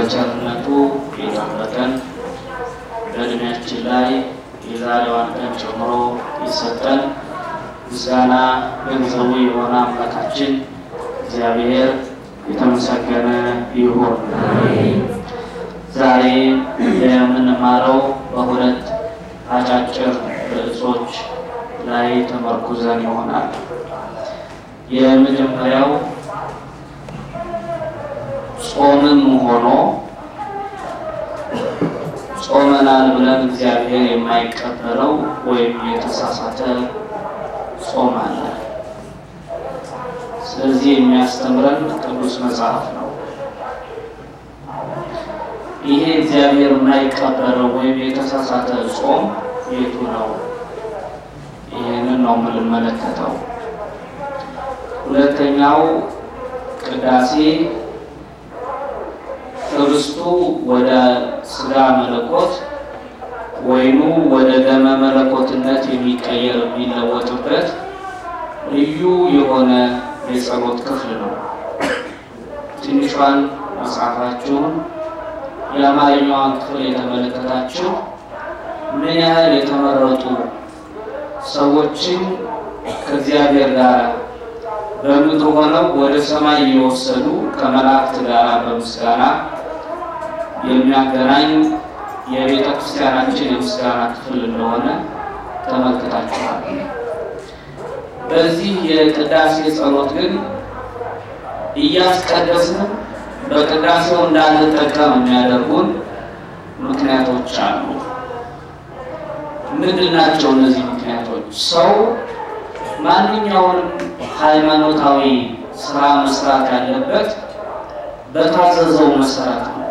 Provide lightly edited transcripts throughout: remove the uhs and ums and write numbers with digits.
በቸርነቱ የጠበቀን በእድሜያችን ላይ የዛሬዋን ቀን ጨምሮ ይሰጠን ምስጋና ገንዘቡ የሆነ አምላካችን እግዚአብሔር የተመሰገነ ይሁን። ዛሬ የምንማረው በሁለት አጫጭር ርዕሶች ላይ ተመርኩዘን ይሆናል። የመጀመሪያው ጾምም ሆኖ ጾመናል ብለን እግዚአብሔር የማይቀበለው ወይም የተሳሳተ ጾም አለ። ስለዚህ የሚያስተምረን ቅዱስ መጽሐፍ ነው። ይሄ እግዚአብሔር የማይቀበለው ወይም የተሳሳተ ጾም የቱ ነው? ይሄንን ነው የምንመለከተው። ሁለተኛው ቅዳሴ ህብስቱ ወደ ስጋ መለኮት ወይኑ ወደ ደመ መለኮትነት የሚቀየር የሚለወጥበት ልዩ የሆነ የጸሎት ክፍል ነው። ትንሿን መጽሐፋችሁን የአማርኛዋን ክፍል የተመለከታችሁ ምን ያህል የተመረጡ ሰዎችን ከእግዚአብሔር ጋር በምድር ሆነው ወደ ሰማይ እየወሰዱ ከመላእክት ጋር በምስጋና የሚያገናኝ የቤተ ክርስቲያናችን የምስጋና ክፍል እንደሆነ ተመልክታችኋል። በዚህ የቅዳሴ ጸሎት ግን እያስቀደስን በቅዳሴው እንዳንጠቀም የሚያደርጉን ምክንያቶች አሉ። ምንድን ናቸው እነዚህ ምክንያቶች? ሰው ማንኛውንም ሃይማኖታዊ ስራ መስራት ያለበት በታዘዘው መሰረት ነው።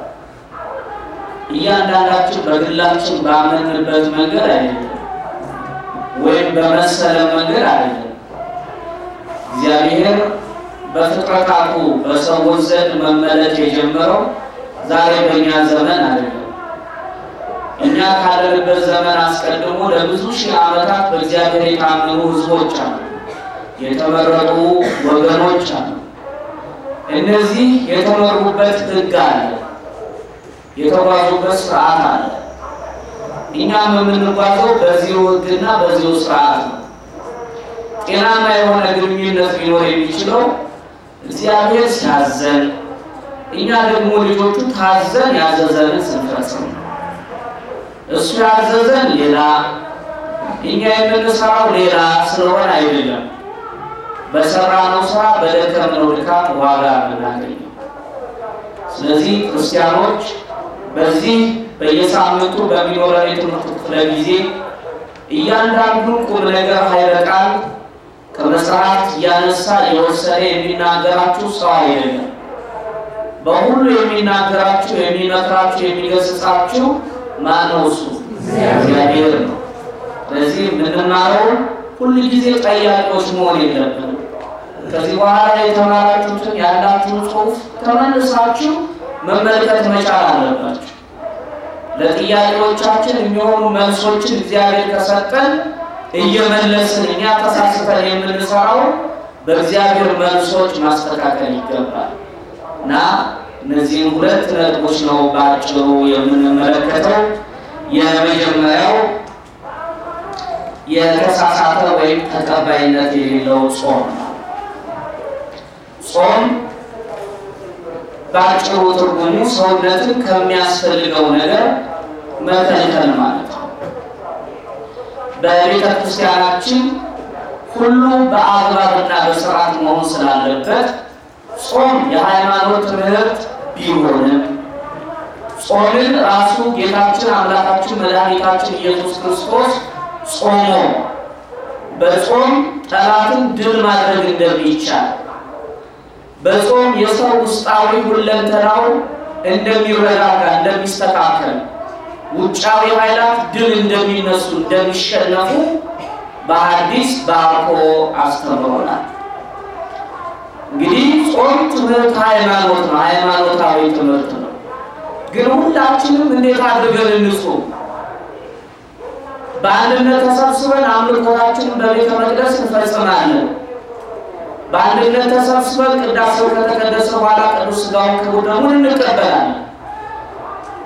እያንዳንዳችን በግላችን ባመንበት መንገድ አይደለም፣ ወይም በመሰለ መንገድ አይደለም። እግዚአብሔር በፍጥረታቱ በሰዎች ዘንድ መመለክ የጀመረው ዛሬ በእኛ ዘመን አይደለም። እኛ ካለንበት ዘመን አስቀድሞ ለብዙ ሺህ ዓመታት በእግዚአብሔር የታመኑ ሕዝቦች አሉ፣ የተመረጡ ወገኖች አሉ። እነዚህ የተመሩበት ሕግ አለ፣ የተጓዙበት ስርዓት አለ። እኛም የምንጓዘው በዚሁ ሕግና በዚሁ ስርዓት ነው። ጤናማ የሆነ ግንኙነት ሊኖር የሚችለው እግዚአብሔር ሲያዘን፣ እኛ ደግሞ ልጆቹ ታዘን ያዘዘንን ስንፈጽም ነው። እሱ ያዘዘን ሌላ፣ እኛ የምንሰራው ሌላ ስለሆነ አይደለም። በሰራነው ስራ በደከምነው ድካም ዋጋ የምናገኘው። ስለዚህ ክርስቲያኖች በዚህ በየሳምንቱ በሚኖረን የትምህርት ክፍለ ጊዜ እያንዳንዱ ቁም ነገር ኃይለ ቃል ከመጽሐፍ እያነሳ የወሰደ የሚናገራችሁ ሰው አይደለም። በሁሉ የሚናገራችሁ፣ የሚመክራችሁ፣ የሚገስጻችሁ ማነው? እሱ እግዚአብሔር ነው። ስለዚህ የምንማረው ሁሉ ጊዜ ጠያቂዎች መሆን የለብንም። ከዚህ በኋላ የተማራችሁትን ያላችሁን ጽሑፍ ተመልሳችሁ መመልከት መቻል አለባችሁ። ለጥያቄዎቻችን የሚሆኑ መልሶችን እግዚአብሔር ከሰጠን እየመለስን እኛ ተሳስተን የምንሰራው በእግዚአብሔር መልሶች ማስተካከል ይገባል እና እነዚህን ሁለት ነጥቦች ነው በአጭሩ የምንመለከተው። የመጀመሪያው የተሳሳተ ወይም ተቀባይነት የሌለው ጾም ነው። ጾም በአጭሩ ትርጉሙ ሰውነትን ከሚያስፈልገው ነገር መከልከል ማለት ነው። በቤተ ክርስቲያናችን ሁሉ በአግባብና በስርዓት መሆን ስላለበት ጾም የሃይማኖት ትምህርት ቢሆንም ጾምን ራሱ ጌታችን አምላካችን መድኃኒታችን ኢየሱስ ክርስቶስ ጾሞ በጾም ጠላትን ድል ማድረግ እንደሚቻል፣ በጾም የሰው ውስጣዊ ሁለንተናው እንደሚረጋጋ እንደሚስተካከል፣ ውጫዊ ኃይላት ድል እንደሚነሱ እንደሚሸነፉ በሐዲስ ባርኮ አስተምሮናል። እንግዲህ ጾም ትምህርት ሃይማኖት ነው፣ ሃይማኖታዊ ትምህርት ነው። ግን ሁላችንም እንዴት አድርገን እንጾም? በአንድነት ተሰብስበን አምልኮታችንን በቤተ መቅደስ እንፈጽማለን። በአንድነት ተሰብስበን ቅዳሴው ከተቀደሰ በኋላ ቅዱስ ሥጋውን ክቡር ደሙን እንቀበላለን።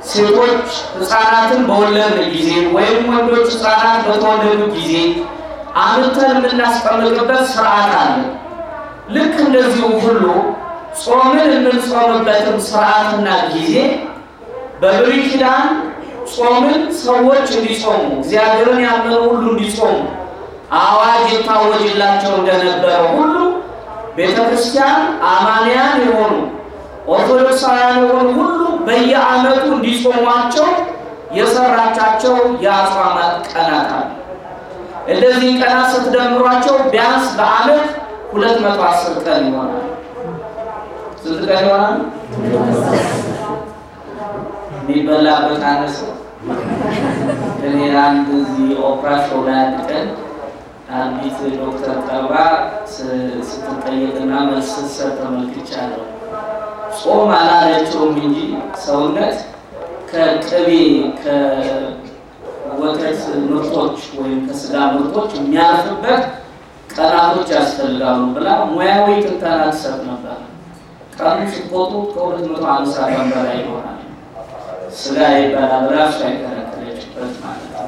ሴቶች ሕፃናትን በወለዱ ጊዜ ወይም ወንዶች ሕፃናት በተወለዱ ጊዜ አምጥተን የምናስቀምጥበት ስርዓት አለ። ልክ እንደዚሁ ሁሉ ጾምን የምንጾምበትም ስርዓትና ጊዜ በብሉይ ኪዳን ጾምን ሰዎች እንዲጾሙ እግዚአብሔርን ያመኑ ሁሉ እንዲጾሙ አዋጅ የታወጀላቸው እንደነበረ ሁሉ ቤተክርስቲያን አማንያን የሆኑ ኦርቶዶክሳውያን የሆኑ ሁሉ በየዓመቱ እንዲጾሟቸው የሰራቻቸው የአጽዋማት ቀናት አሉ። እነዚህ ቀናት ስትደምሯቸው ቢያንስ በዓመት 210 ቀን ይሆናል። ስንት ቀን ይሆናል? የሚበላበት አነሰ። እኔ አንድ እዚህ ኦፕራሽን ላይ ቀን አንዲት ዶክተር ቀርባ ስትጠየቅና መልስ ስትሰጥ ተመልክቻለሁ። ጾም አላለችውም እንጂ ሰውነት ከቅቤ ከወተት ምርቶች ወይም ከስጋ ምርቶች የሚያርፍበት ቀናቶች ያስፈልጋሉ ብላ ሙያዊ ትንተና ትሰጥ ነበር። ቀኑ ሲቆጡ ከ250 ቀን በላይ ይሆናል። ስጋ ይባላል ራሱ አይከለከለችበት ማለት ነው።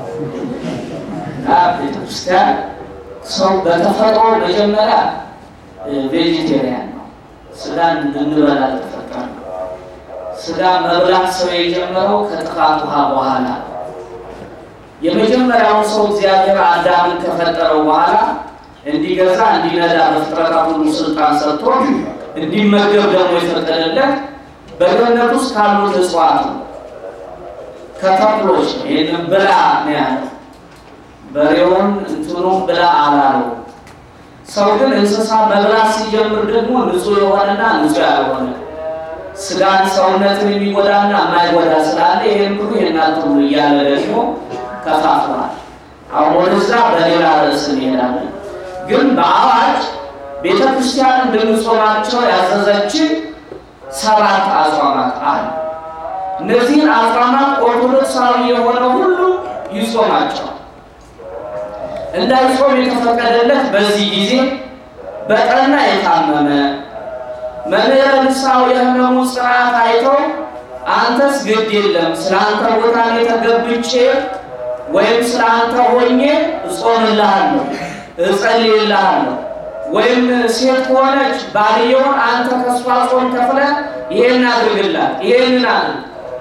ቤተክርስቲያን ሰው በተፈጥሮ መጀመሪያ ቬጂቴሪያን ነው። ስጋ እንድንበላ ተፈጠረ። ስጋ መብላት ሰው የጀመረው ከጥፋት ውሃ በኋላ የመጀመሪያው ሰው እግዚአብሔር አዳምን ከፈጠረው በኋላ እንዲገዛ እንዲነዳ በፍጥረታት ሁሉ ስልጣን ሰጥቶ እንዲመገብ ደግሞ የፈቀደለት በገነት ውስጥ ካሉት እጽዋት ነው። ከተክሎች ይሄንን ብላ ነው ያለው። በሬውን እንትኑን ብላ አላለው። ሰው ግን እንስሳ መብላት ሲጀምር ደግሞ ንጹህ የሆነና ንጹህ ያልሆነ ስጋን ሰውነትን የሚጎዳና የማይጎዳ ስላለ ይሄን ሁሉ የናንተ ሁሉ እያለ ደግሞ ከፋፍሏል። አሁን ወደዛ በሌላ ርዕስ እንሄዳለን። ግን በአዋጅ ቤተክርስቲያን እንድንጾማቸው ያዘዘችን 7 አጽዋማት አሉ። እነዚህን አጽዋማት ኦርቶዶክሳዊ የሆነ ሁሉ ይጾማቸው። እንዳይጾም የተፈቀደለት በዚህ ጊዜ በጠና የታመመ መምህረ ንስሐው የህመሙን ጽናት አይተው አንተስ ግድ የለም ስላንተ ቦታ ተገብቼ ወይም ስላንተ ሆኜ እጾምልሃለሁ እጸልይልሃለሁ ወይም ሴት ሆነች ባልየውን አንተ ከሷ ጾም ከፍለ ይሄን አድርግላት ይሄንን አድርግ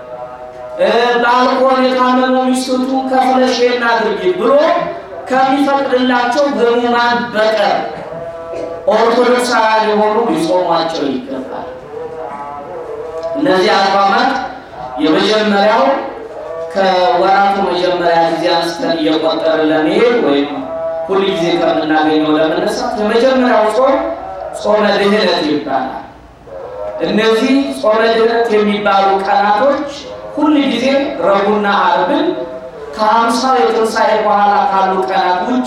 ባልኮን የታመመው ሚስቱ ከፍለሽ ይሄን አድርጊ ብሎ ከሚፈቅድላቸው ህሙማን በቀር ኦርቶዶክሳውያን የሆኑ ሊጾሟቸው ይገባል። እነዚህ አጽዋማት የመጀመሪያው ከወራቱ መጀመሪያ ጊዜ አንስተን እየቆጠርን ለመሄድ ወይም ሁሉ ጊዜ ከምናገኘው ለመነሳት የመጀመሪያው ጾመ ድህነት ይባላል። እነዚህ ጾመ ድህነት የሚባሉ ቀናቶች ሁሉ ጊዜ ረቡዕና ዓርብን ከ50 የትንሣኤ በኋላ ካሉ ቀናት ውጪ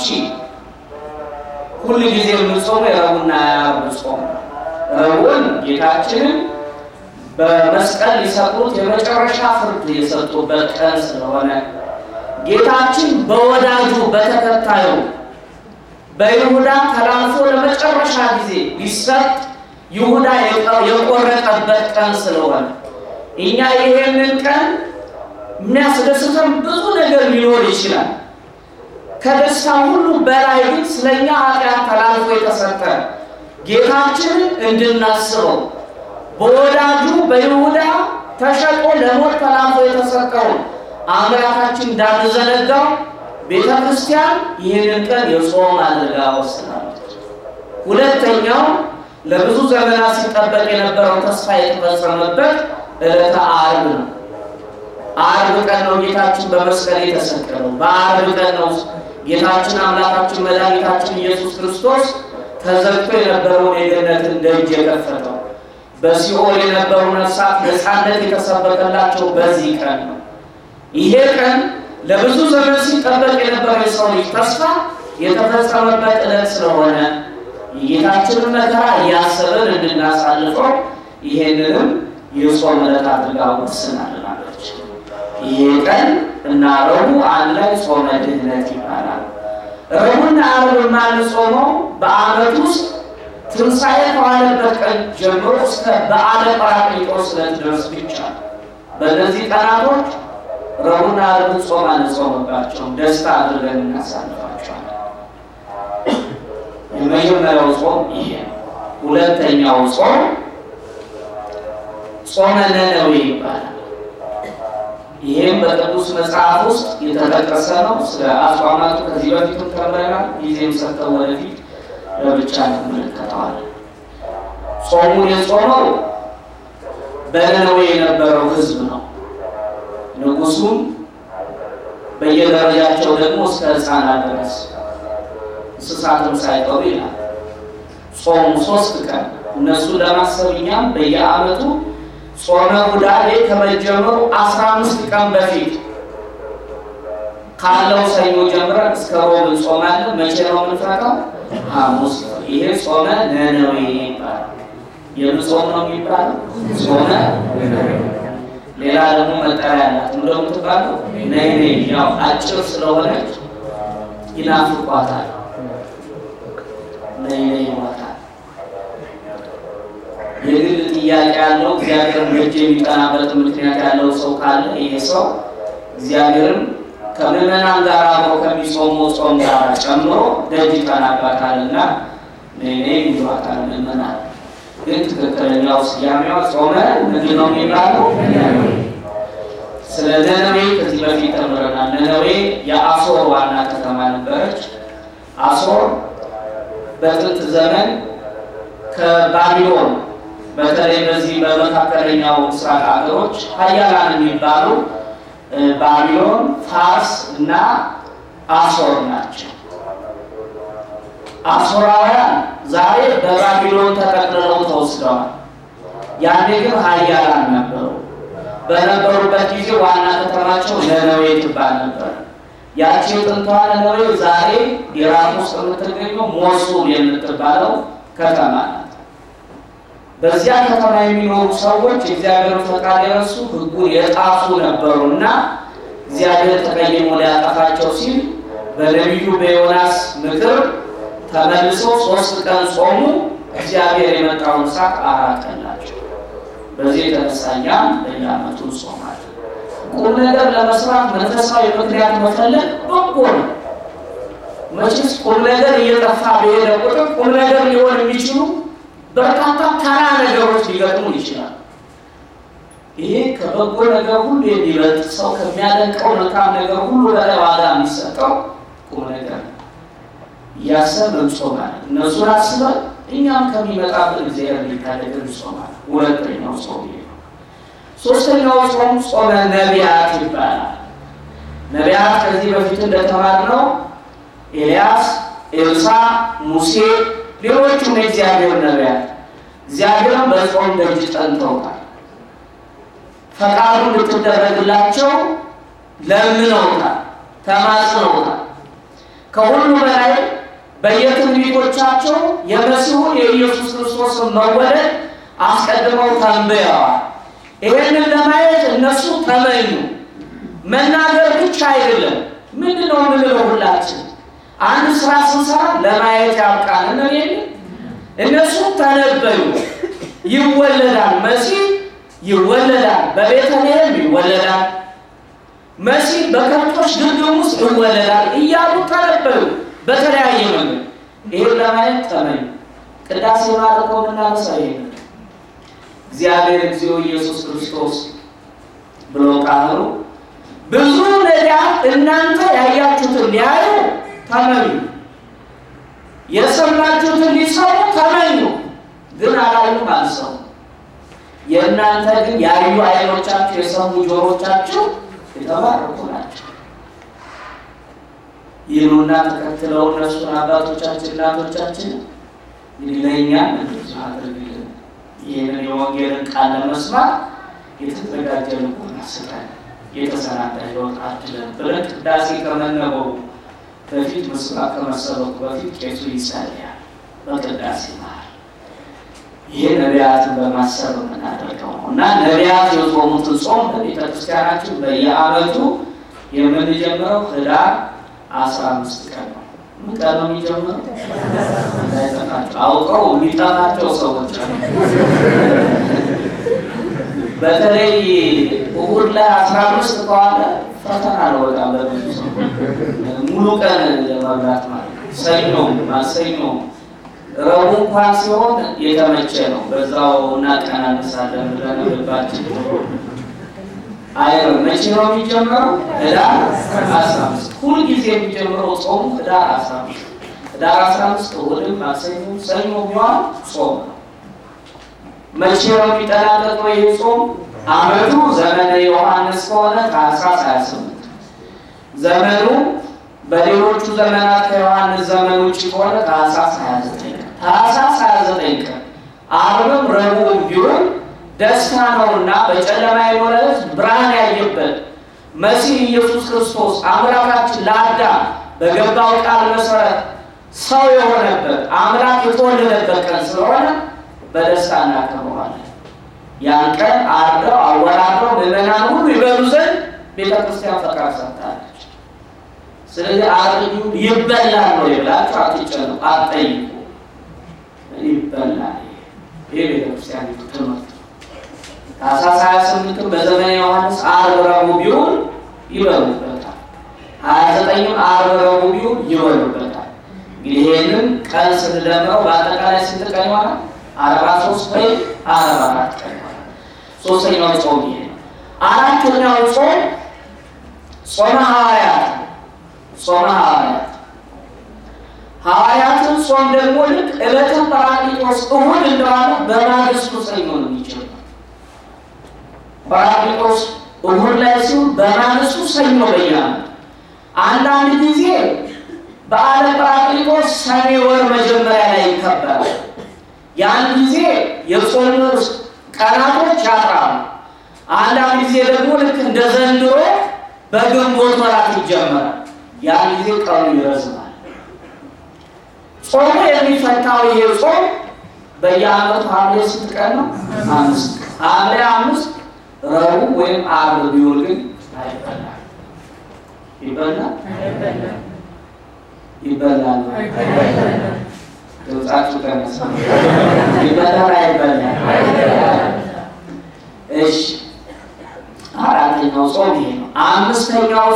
ሁሉ ጊዜ የምንጾመው የረቡዕና የዓርብ ጾም ነው። ረቡዕን ጌታችንን በመስቀል ሊሰጡት የመጨረሻ ፍርድ የሰጡበት ቀን ስለሆነ ጌታችን በወዳጁ በተከታዩ በይሁዳ ተላልፎ ለመጨረሻ ጊዜ ሊሰጥ ይሁዳ የቆረጠበት ቀን ስለሆነ እኛ ይሄንን ቀን የሚያስደስተን ብዙ ነገር ሊኖር ይችላል። ከደስታ ሁሉ በላይ ግን ስለኛ ኃጢአት ተላልፎ የተሰጠ ጌታችንን እንድናስበው በወዳጁ በይሁዳ ተሸጦ ለሞት ተላልፎ የተሰጠው አምላካችን እንዳንዘነጋው ቤተክርስቲያን ይህንን ቀን የጾም አድርጋ ወስናለች። ሁለተኛው ለብዙ ዘመናት ሲጠበቅ የነበረው ተስፋ የተፈጸመበት ዕለተ ዓርብ ነው። ዓርብ ቀን ነው ጌታችን በመስቀል የተሰቀለው። በዓርብ ቀን ነው ጌታችን አምላካችን መድኃኒታችን ኢየሱስ ክርስቶስ ተዘግቶ የነበረውን የገነትን ደጅ የከፈተው። በሲኦል የነበሩ ነፍሳት ነፃነት የተሰበከላቸው በዚህ ቀን ነው። ይሄ ቀን ለብዙ ዘመን ሲጠበቅ የነበረው የሰው ልጅ ተስፋ የተፈጸመበት ዕለት ስለሆነ የጌታችንን መከራ እያሰብን እንድናሳልፈው ይሄንንም የጾም ዕለት አድርጋ ወስናለች። ይሄ ቀን እና ረቡዕ አንድ ላይ ጾመ ድህነት ይባላል። ረቡዕና ዓርብ የማንጾመው በዓመት ውስጥ ትንሣኤ ከዋለበት ቀን ጀምሮ እስከ በዓለ ጰራቅሊጦስ ዕለት ድረስ ብቻ። በእነዚህ ቀናቶች ረቡዕና ዓርብ ጾም አንጾምባቸውም፣ ደስታ አድርገን እናሳልፋቸዋለን። የመጀመሪያው ጾም ይሄ ነው። ሁለተኛው ጾም ጾመ ነነዌ ይባላል። ይሄም በቅዱስ መጽሐፍ ውስጥ የተጠቀሰ ነው። ስለ አጽዋማቱ ከዚህ በፊትም ተምረናል። ጊዜም ሰጥተው ወደፊት ለብቻ እንመለከተዋለን። ጾሙን የጾመው በነነዌ የነበረው ሕዝብ ነው። ንጉሱም በየደረጃቸው ደግሞ እስከ ሕፃናት ድረስ እንስሳትም ሳይቀሩ ይላል። ጾሙ 3 ቀን እነሱን ለማሰብ እኛም በየዓመቱ ጾመ ሁዳዴ ከመጀመሩ 15 ቀን በፊት ካለው ሰኞ ጀምረን እስከ ሮብ እንጾማለን። መቼ ነው የምንፈታው? ሐሙስ። ይሄ ጾመ ነነዌ ይባላል። የጾም ነው የሚባለው ጾመ ነነዌ። ሌላ ደግሞ መጠሪያ ያላት እንደው የምትባለው ነይኔ፣ ያው አጭር ስለሆነች ይናፍቋታል። ነይኔ ይሏታል። የግል ጥያቄ ያለው እግዚአብሔርን በእጅ የሚጠናበት ምክንያት ያለው ሰው ካለ ይሄ ሰው እግዚአብሔርን ከምዕመናን ጋር አብሮ ከሚጾመው ጾም ጋር ጨምሮ ደጅ ይጠናባታልና ነይኔ ይሏታል ምዕመናን። ግን ትክክለኛው ስያሜው ጾመ ምንድን ነው የሚባለው? ስለ ነነዌ ከዚህ በፊት ተምረናል። ነነዌ የአሦር ዋና ከተማ ነበረች። አሦር በጥንት ዘመን ከባቢሎን በተለይ በዚህ በመካከለኛው ምስራቅ ሀገሮች ኃያላን የሚባሉ ባቢሎን፣ ፋርስ እና አሦር ናቸው። አሦራውያን ዛሬ በባቢሎን ተጠቅልለው ተወስደዋል። ያኔ ግን ኃያላን ነበሩ። በነበሩበት ጊዜ ዋና ከተማቸው ነነዌ ትባል ነበር። ያቺ ጥንቷ ነነዌ ዛሬ ኢራቅ ውስጥ የምትገኘው ሞሱል የምትባለው ከተማ ናት። በዚያ ከተማ የሚኖሩ ሰዎች እግዚአብሔርን ፈቃድ የረሱ ሕጉን የጣሱ ነበሩና እግዚአብሔር ተቀይሞ ሊያጠፋቸው ሲል በነቢዩ በዮናስ ምክር ተመልሰው 3 ቀን ጾሙ። እግዚአብሔር የመጣውን እሳት አራቀላቸው። በዚህ የተነሳ እኛም በየዓመቱ እንጾማለን። ቁም ነገር ለመስራት መንፈሳዊ ምክንያት መፈለግ በጎ ነው። መቼስ ቁም ነገር እየጠፋ በሄደ ቁጥር ቁም ነገር ሊሆን የሚችሉ በርካታ ተራ ነገሮች ሊገጥሙ ይችላል። ይሄ ከበጎ ነገር ሁሉ የሚበልጥ ሰው ከሚያደንቀው መልካም ነገር ሁሉ በላይ ዋጋ የሚሰጠው ቁም ነገር ነው። እያሰብን እንጾማለን። እነሱን አስበን እኛም ከሚመጣብን እግዚአብሔር ሊታደገን እንጾማለን። ሁለተኛው ጾም ይሄ ነው። ሶስተኛው ጾም ጾመ ነቢያት ይባላል። ነቢያት ከዚህ በፊት እንደተማርነው ኤልያስ፣ ኤልሳ፣ ሙሴ፣ ሌሎቹም የእግዚአብሔር ነቢያት እግዚአብሔርን በጾም ደጅ ጠንተውታል። ፈቃዱ እንድትደረግላቸው ለምነውታል፣ ተማጽነውታል። ከሁሉ በላይ በየትንቢቶቻቸው የመሲሁን የኢየሱስ ክርስቶስን መወለድ አስቀድመው ተንብየዋል። ይሄንን ለማየት እነሱ ተመኙ። መናገር ብቻ አይደለም። ምንድነው የምንለው? ሁላችን አንድ ስራ ስንሰራ ለማየት ያብቃን እንል። እነሱ ተነበዩ። ይወለዳል፣ መሲህ ይወለዳል፣ በቤተልሔም ይወለዳል፣ መሲህ በከብቶች ግርግም ውስጥ ይወለዳል እያሉ ተነበዩ በተለያየ መንገድ። ይሄን ለማየት ተመኙ። ቅዳሴ ማለት ነው እናመሳይ እግዚአብሔር እግዚኦ ኢየሱስ ክርስቶስ ብሎ ቃሉ ብዙ ነቢያት እናንተ ያያችሁትን ሊያዩ ተመኙ፣ የሰማችሁትን ሊሰሙ ተመኙ፣ ግን አላዩም፣ አልሰሙ። የእናንተ ግን ያዩ ዓይኖቻችሁ የሰሙ ጆሮቻችሁ የተባረኩ ናቸው ይሉና ተከትለው እነሱን አባቶቻችን እናቶቻችን ለእኛ እንደዚህ አድርግልን፣ ይህንን የወንጌልን ቃል ለመስማት የተዘጋጀ ልቦና ስጠን፣ የተሰናዳ ሕይወት አድለን ብለን ቅዳሴ ከመነበቡ በፊት ምስባክ ከመሰበኩ በፊት ቄሱ ይጸልያል በቅዳሴ መሃል። ይሄ ነቢያትን በማሰብ የምናደርገው ነው እና ነቢያት የጾሙትን ጾም በቤተ ክርስቲያናችን በየዓመቱ የምንጀምረው ህዳር 15 ቀን ነው። ምን ቀን ነው የሚጀምረው? እንዳይጠፋቸው አውቀው የሚጠፋቸው ሰዎች በተለይ እሑድ ላይ 15 ከዋለ ፈተና ነው በጣም በብዙ ሰው ሙሉ ቀን ለመብላት ማለት ነው። ሰኞ ማክሰኞ ረቡዕ እንኳን ሲሆን የተመቸ ነው። በዛው እናቀናንሳለን ብለን ልባችን አይደል። መቼ ነው የሚጀምረው? ህዳር 15 ሁል ጊዜ የሚጀምረው ጾም ህዳር 15 ህዳር 15 እሑድም ማክሰኞ ሰኞ ቢሆን ጾም ነው። መቼ ነው የሚጠናቀቀው ይህ ጾም? ዓመቱ ዘመነ ዮሐንስ ከሆነ ታኅሳስ 28 ዘመኑ በሌሎቹ ዘመናት ከዮሐንስ ዘመን ውጭ ከሆነ ታኅሳስ 29 ታኅሳስ 29 ቀን ዓርብም ረቡዕም ቢሆን ደስታ ነውና በጨለማ የኖረ ሕዝብ ብርሃን ያየበት መሲህ ኢየሱስ ክርስቶስ አምላካችን ለአዳም በገባው ቃል መሰረት ሰው የሆነበት አምላክ የተወለደበት ቀን ስለሆነ በደስታ እናከብረዋለን። ያን ቀን አርደው አወራርደው ምዕመናን ሁሉ ይበሉ ዘንድ ቤተክርስቲያን ፈቃድ ሰጥታለች። ስለዚህ ዓርብ ይበላል ነው ይብላችሁ አትጨነቁ፣ አትጠይቁ። ይበላል። ይሄ ቤተክርስቲያን ትምህርት ታኅሳስ 28 በዘመነ ዮሐንስ ዓርብ ረቡዕ ቢሆን ይበሉበታል። 29ም ዓርብ ረቡዕ ቢሆን ይበሉበታል። እንግዲህ ይሄንን ቀን ስንደምረው በአጠቃላይ ስንት ቀን ይሆናል? 43 ወይ 44 ቀን ይሆናል። ሶስተኛው ጾም ይሄ ነው። አራተኛው ጾም ጾመ ሐዋርያት። ጾመ ሐዋርያት ሐዋርያትን ጾም ደግሞ ልክ ዕለተ ጰራቅሊጦስ እሑድ እንደዋለ በማግስቱ ሰኞ ነው የሚጀምረው። ጰራቅሊጦስ እሑድ ላይ ሲሆን በማግስቱ ሰኞ በየዓመቱ አንዳንድ ጊዜ በዓለ ጰራቅሊጦስ ሰኔ ወር መጀመሪያ ላይ ይከበራል። ያን ጊዜ የጾሙ ቀናቶች ያጥራሉ። አንዳንድ ጊዜ ደግሞ ልክ እንደ ዘንድሮ በግንቦት ወራት ይጀምራል። ያን ጊዜ ቀኑ ይረዝማል። ጾሙ የሚፈታው ይሄ ጾም በየዓመቱ ሐምሌ ስንት ቀን ነው? 5 ሐምሌ 5 ረቡዕ ወይም ዓርብ ቢውል ግን አይበላም። ይበላል ይበላል ድምጻችሁ ከነሳ ይበላል አይበላም? እሺ አራተኛው ጾም ይሄ ነው። አምስተኛው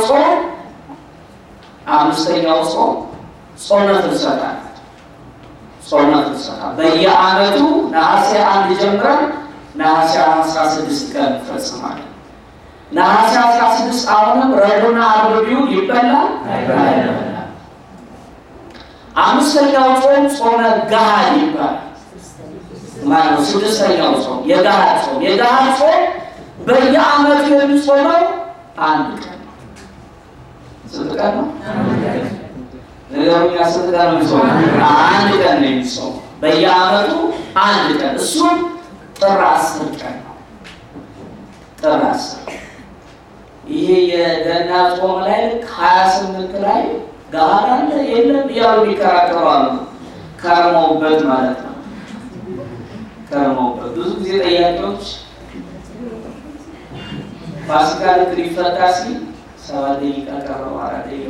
ጾም ጾመ ፍልሰታ። ጾመ ፍልሰታ በየዓመቱ ነሐሴ 1 ጀምረን ነሐሴ 16 ቀን እንፈጽማለን። ነሐሴ 16 አሁንም ረቡዕና ዓርብ ቢውል ይበላል አይበላም? አምስተኛው ጾም ጾመ ገሃድ ይባላል። ማለት ስድስተኛው ጾም የገሃድ ጾም። የገሃድ ጾም በየዓመቱ የሚጾመው አንድ ቀን ነው። ስንት ቀን ነው? ነገሩኛ ስንት ቀን ነው የሚጾመው? አንድ ቀን ነው የሚጾመው በየዓመቱ አንድ ቀን። እሱም ጥር 10 ቀን ነው። ጥር 10 ይሄ የገና ጾም ላይ 28 ላይ ገሃድ አለ የለም ያው የሚከራከሩ አሉ። ከርመውበት ማለት ነው። ከርመውበት ብዙ ጊዜ ጠያቂዎች ፋሲካ ልክ ሊፈታ ሲል 7 ደቂቃ ቀረው 4 ደቂቃ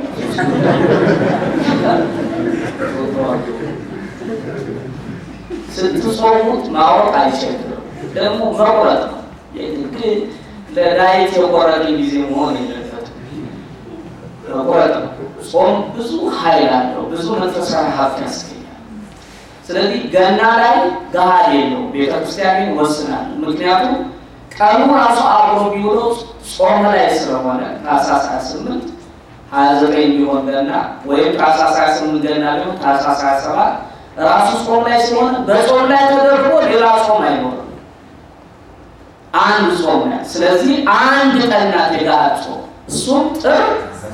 ስትጾሙት ማወቅ አይቸግርም። ደግሞ መቁረጥ ነው። ግን ለዳይት የቆረጠ ጊዜ መሆን የለበትም። መቁረጥ ነው። ጾም ብዙ ኃይል አለው። ብዙ መንፈሳዊ ሀብት ያስገኛል። ስለዚህ ገና ላይ ገሃድ የለውም። ቤተክርስቲያን ወስናል። ምክንያቱም ቀኑ ራሱ አብሮ ቢውለው ጾም ላይ ስለሆነ ታኅሳስ 28 29 ቢሆን ገና ወይም ታኅሳስ 28 ገና ቢሆን ታኅሳስ 27 ራሱ ጾም ላይ ስለሆነ በጾም ላይ ተደርጎ ሌላ ጾም አይኖርም። አንድ ጾም ነው። ስለዚህ አንድ ቀን ናት የገሃድ ጾም። እሱም ጥር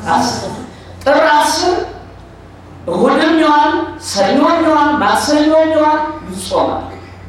10 እሑድም ይሆን ሰኞም ይሆን ማክሰኞም ይሆን ይጾማል።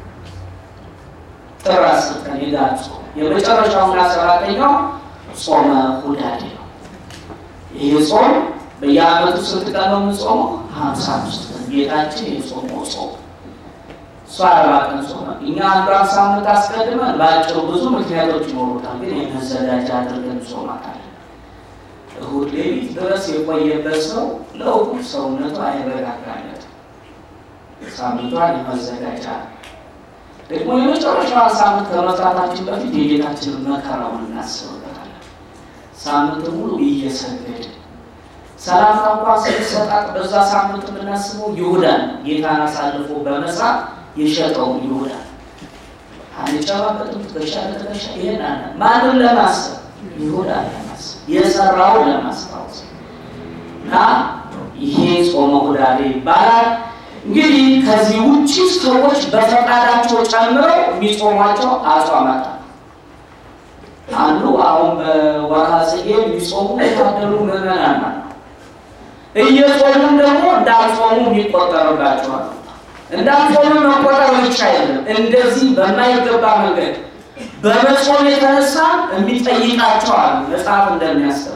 ጥር 10 ቀን የገሃድ ጾም። የመጨረሻውና 7ኛው ጾመ ሁዳዴ ነው። ይህ ጾም በየዓመቱ ስንት ቀን ነው የምንጾመው? 55 ቀን። ጌታችን የጾመው ጾም እሱ 40 ቀን ጾመ። እኛ አንዷን ሳምንት አስቀድመን በአጭሩ ብዙ ምክንያቶች ይኖሩታል፣ ግን የመዘጋጃ አድርገን ጾማታል። እሑድ ሌሊት ድረስ የቆየበት ሰው ለእሑድ ሰውነቱ አይረጋጋለትም። ሳምንቷን የመዘጋጃ ደግሞ የመጨረሻው ሳምንት ከመፍታታችን በፊት የጌታችንን መከራውን እናስብበታለን። ሳምንት ሙሉ እየሰገደ 30 እንኳን ሲሰጣጥ በዛ ሳምንት የምናስበው ይሁዳን ጌታን አሳልፎ በመስራት የሸጠው ይሁዳን አንጨባበጥም ትከሻ ለትከሻ ይሄን ማንም ለማሰብ ይሁዳን ለማሰብ የሰራውን ለማስታወስ እና ይሄ ጾመ ሁዳዴ ይባላል። እንግዲህ ከዚህ ውጪ ሰዎች በፈቃዳቸው ጨምረው የሚጾሟቸው አጽዋማት አሉ። አሁን በወርሃ ጽጌ የሚጾሙ የታደሉ ምዕመናን ነው። እየጾሙ ደግሞ እንዳልጾሙ ይቆጠርባቸዋል። እንዳልጾሙ መቆጠር ብቻ አይደለም፣ እንደዚህ በማይገባ መንገድ በመጾም የተነሳ የሚጠይቃቸው አሉ። መጽሐፍ እንደሚያስተምር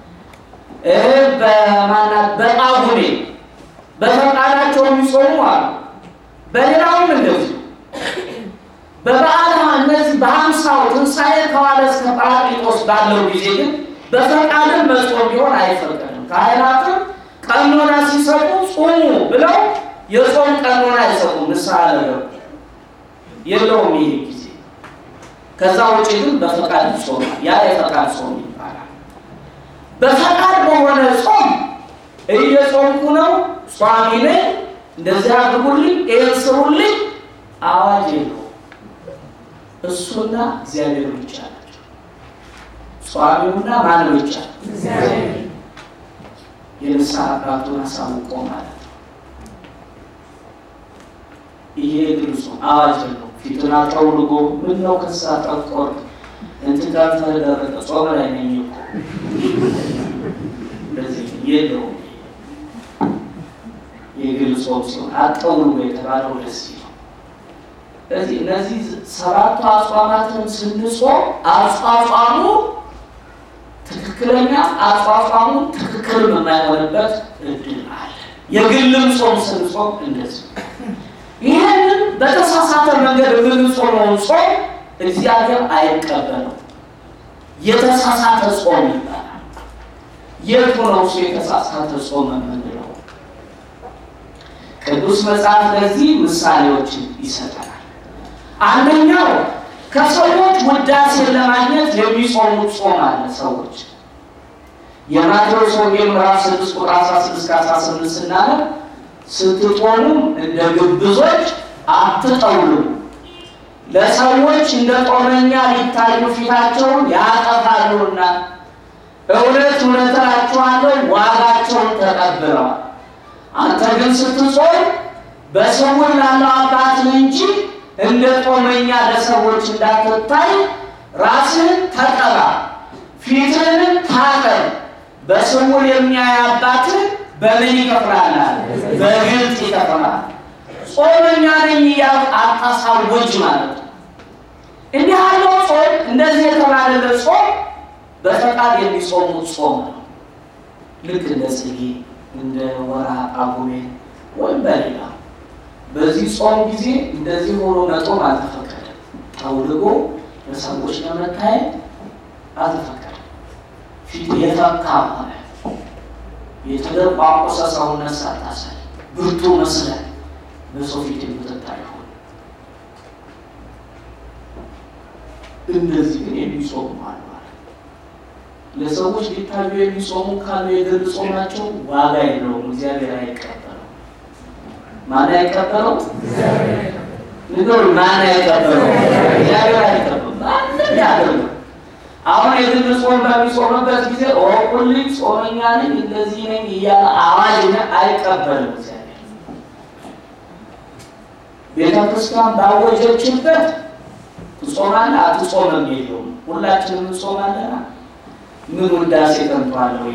በጳጉሜ በፈቃዳቸው የሚጾሙ አሉ። በሌላውም እንደዚህ በበዓል እነዚህ በ50 ትንሣኤ ከዋለ እስከ ጰራቅሊጦስ ባለው ጊዜ ግን በፈቃድም መጾም ቢሆን አይፈቀድም። ካህናትም ቀኖና ሲሰጡ ጾሙ ብለው የጾም ቀኖና አይሰጡም። ንስሐ ለገቡ የለውም ይሄ ጊዜ። ከዛ ውጪ ግን በፈቃድ ይጾማል። ያ የፈቃድ ጾም ይባላል። በፈቃድ በሆነ ጾም እየጾምኩ ነው፣ ጿሚ ነኝ፣ እንደዚህ አድርጉልኝ፣ ይሄን ስሩልኝ አዋጅ ነው። እሱና እግዚአብሔር ብቻ ናቸው። ጿሚውና ማን ብቻ? እግዚአብሔር። የንስሐ አባቱን አሳውቆ ማለት ነው። ይሄ ግልጽ አዋጅ ነው። ፊቱን አጠውልጎ ምን ነው ከሳ ጠቆር እንትን ጋር ተደረገ ጾም ላይ ነኝ እኮ እንደዚህ የለው። የግልጽ ጾም አጠውልጎ የተባለው ደስ ይላል። ስለዚህ እነዚህ 7 አጽዋማትን ስንጾም አጽዋሙ ትክክለኛ አጽዋሙ ትክክል የማይሆንበት እድል አለ። የግልም ጾም ስንጾም እንደዚህ ይሄንን በተሳሳተ መንገድ የምንጾመውን ጾም እግዚአብሔር አይቀበለው። የተሳሳተ ጾም ይባላል። የቱ ነው የተሳሳተ ጾም የምንለው? ቅዱስ መጽሐፍ ለዚህ ምሳሌዎችን ይሰጣል። አንደኛው ከሰዎች ውዳሴን ለማግኘት የሚጾሙት ጾም አለ። ሰዎች የማቴዎስ ወንጌል ምዕራፍ 6 ቁጥር 16-18 ስናነብ ስትጾሙ እንደ ግብዞች አትጠውሉ፣ ለሰዎች እንደ ጦመኛ ሊታዩ ፊታቸውን ያጠፋሉና እውነት እውነት እላችኋለሁ ዋጋቸውን ተቀብለዋል። አንተ ግን ስትጾም በስውር ላለው አባትህ እንጂ እንደ ጦመኛ ለሰዎች እንዳትታይ ራስህን ተቀባ፣ ፊትህን ታጠብ፣ በስውር የሚያይ አባትህ በምን ይከፍላል? በግልጽ ይከፍላል። ጾመኛ ነኝ እያልክ አታሳውጅ ማለት ነው። እንዲህ ያለው ጾም እንደዚህ የተባለለት ጾም በፈቃድ የሚጾሙት ጾም ነው። ልክ እንደ ጽጌ እንደ ወርሃ ጳጉሜ ወይም በሌላ በዚህ ጾም ጊዜ እንደዚህ ሆኖ መጾም አልተፈቀደም። ተውልጎ ለሰዎች ለመታየት አልተፈቀደም። ፊት የተካ ሆነ የተደቋቆሰ ሰውነት ሳታሳይ ብርቱ መስለህ በሰው ፊት የምትታይ ሆነ። እንደዚህ ግን የሚጾሙ አሉ። ለሰዎች ሊታዩ የሚጾሙ ካሉ የግል ጾማቸው ዋጋ የለውም። እግዚአብሔር አይቀበለው። ማን አይቀበለው? ንገሩ። ማን አይቀበለው? እግዚአብሔር አይቀበለው። ማንም ያደርገው። አሁን የግል ጾም በሚጾምበት ጊዜ ሁሉም ጾመኛ ነኝ እንደዚህ ነኝ እያለ አዋጅ አይቀበልም እግዚአብሔር። ቤተክርስቲያን ባወጀችበት ጾማና አትጾምም የለውም። ሁላችንም ጾማለና ምን ውዳሴ ቀንቷል ወይ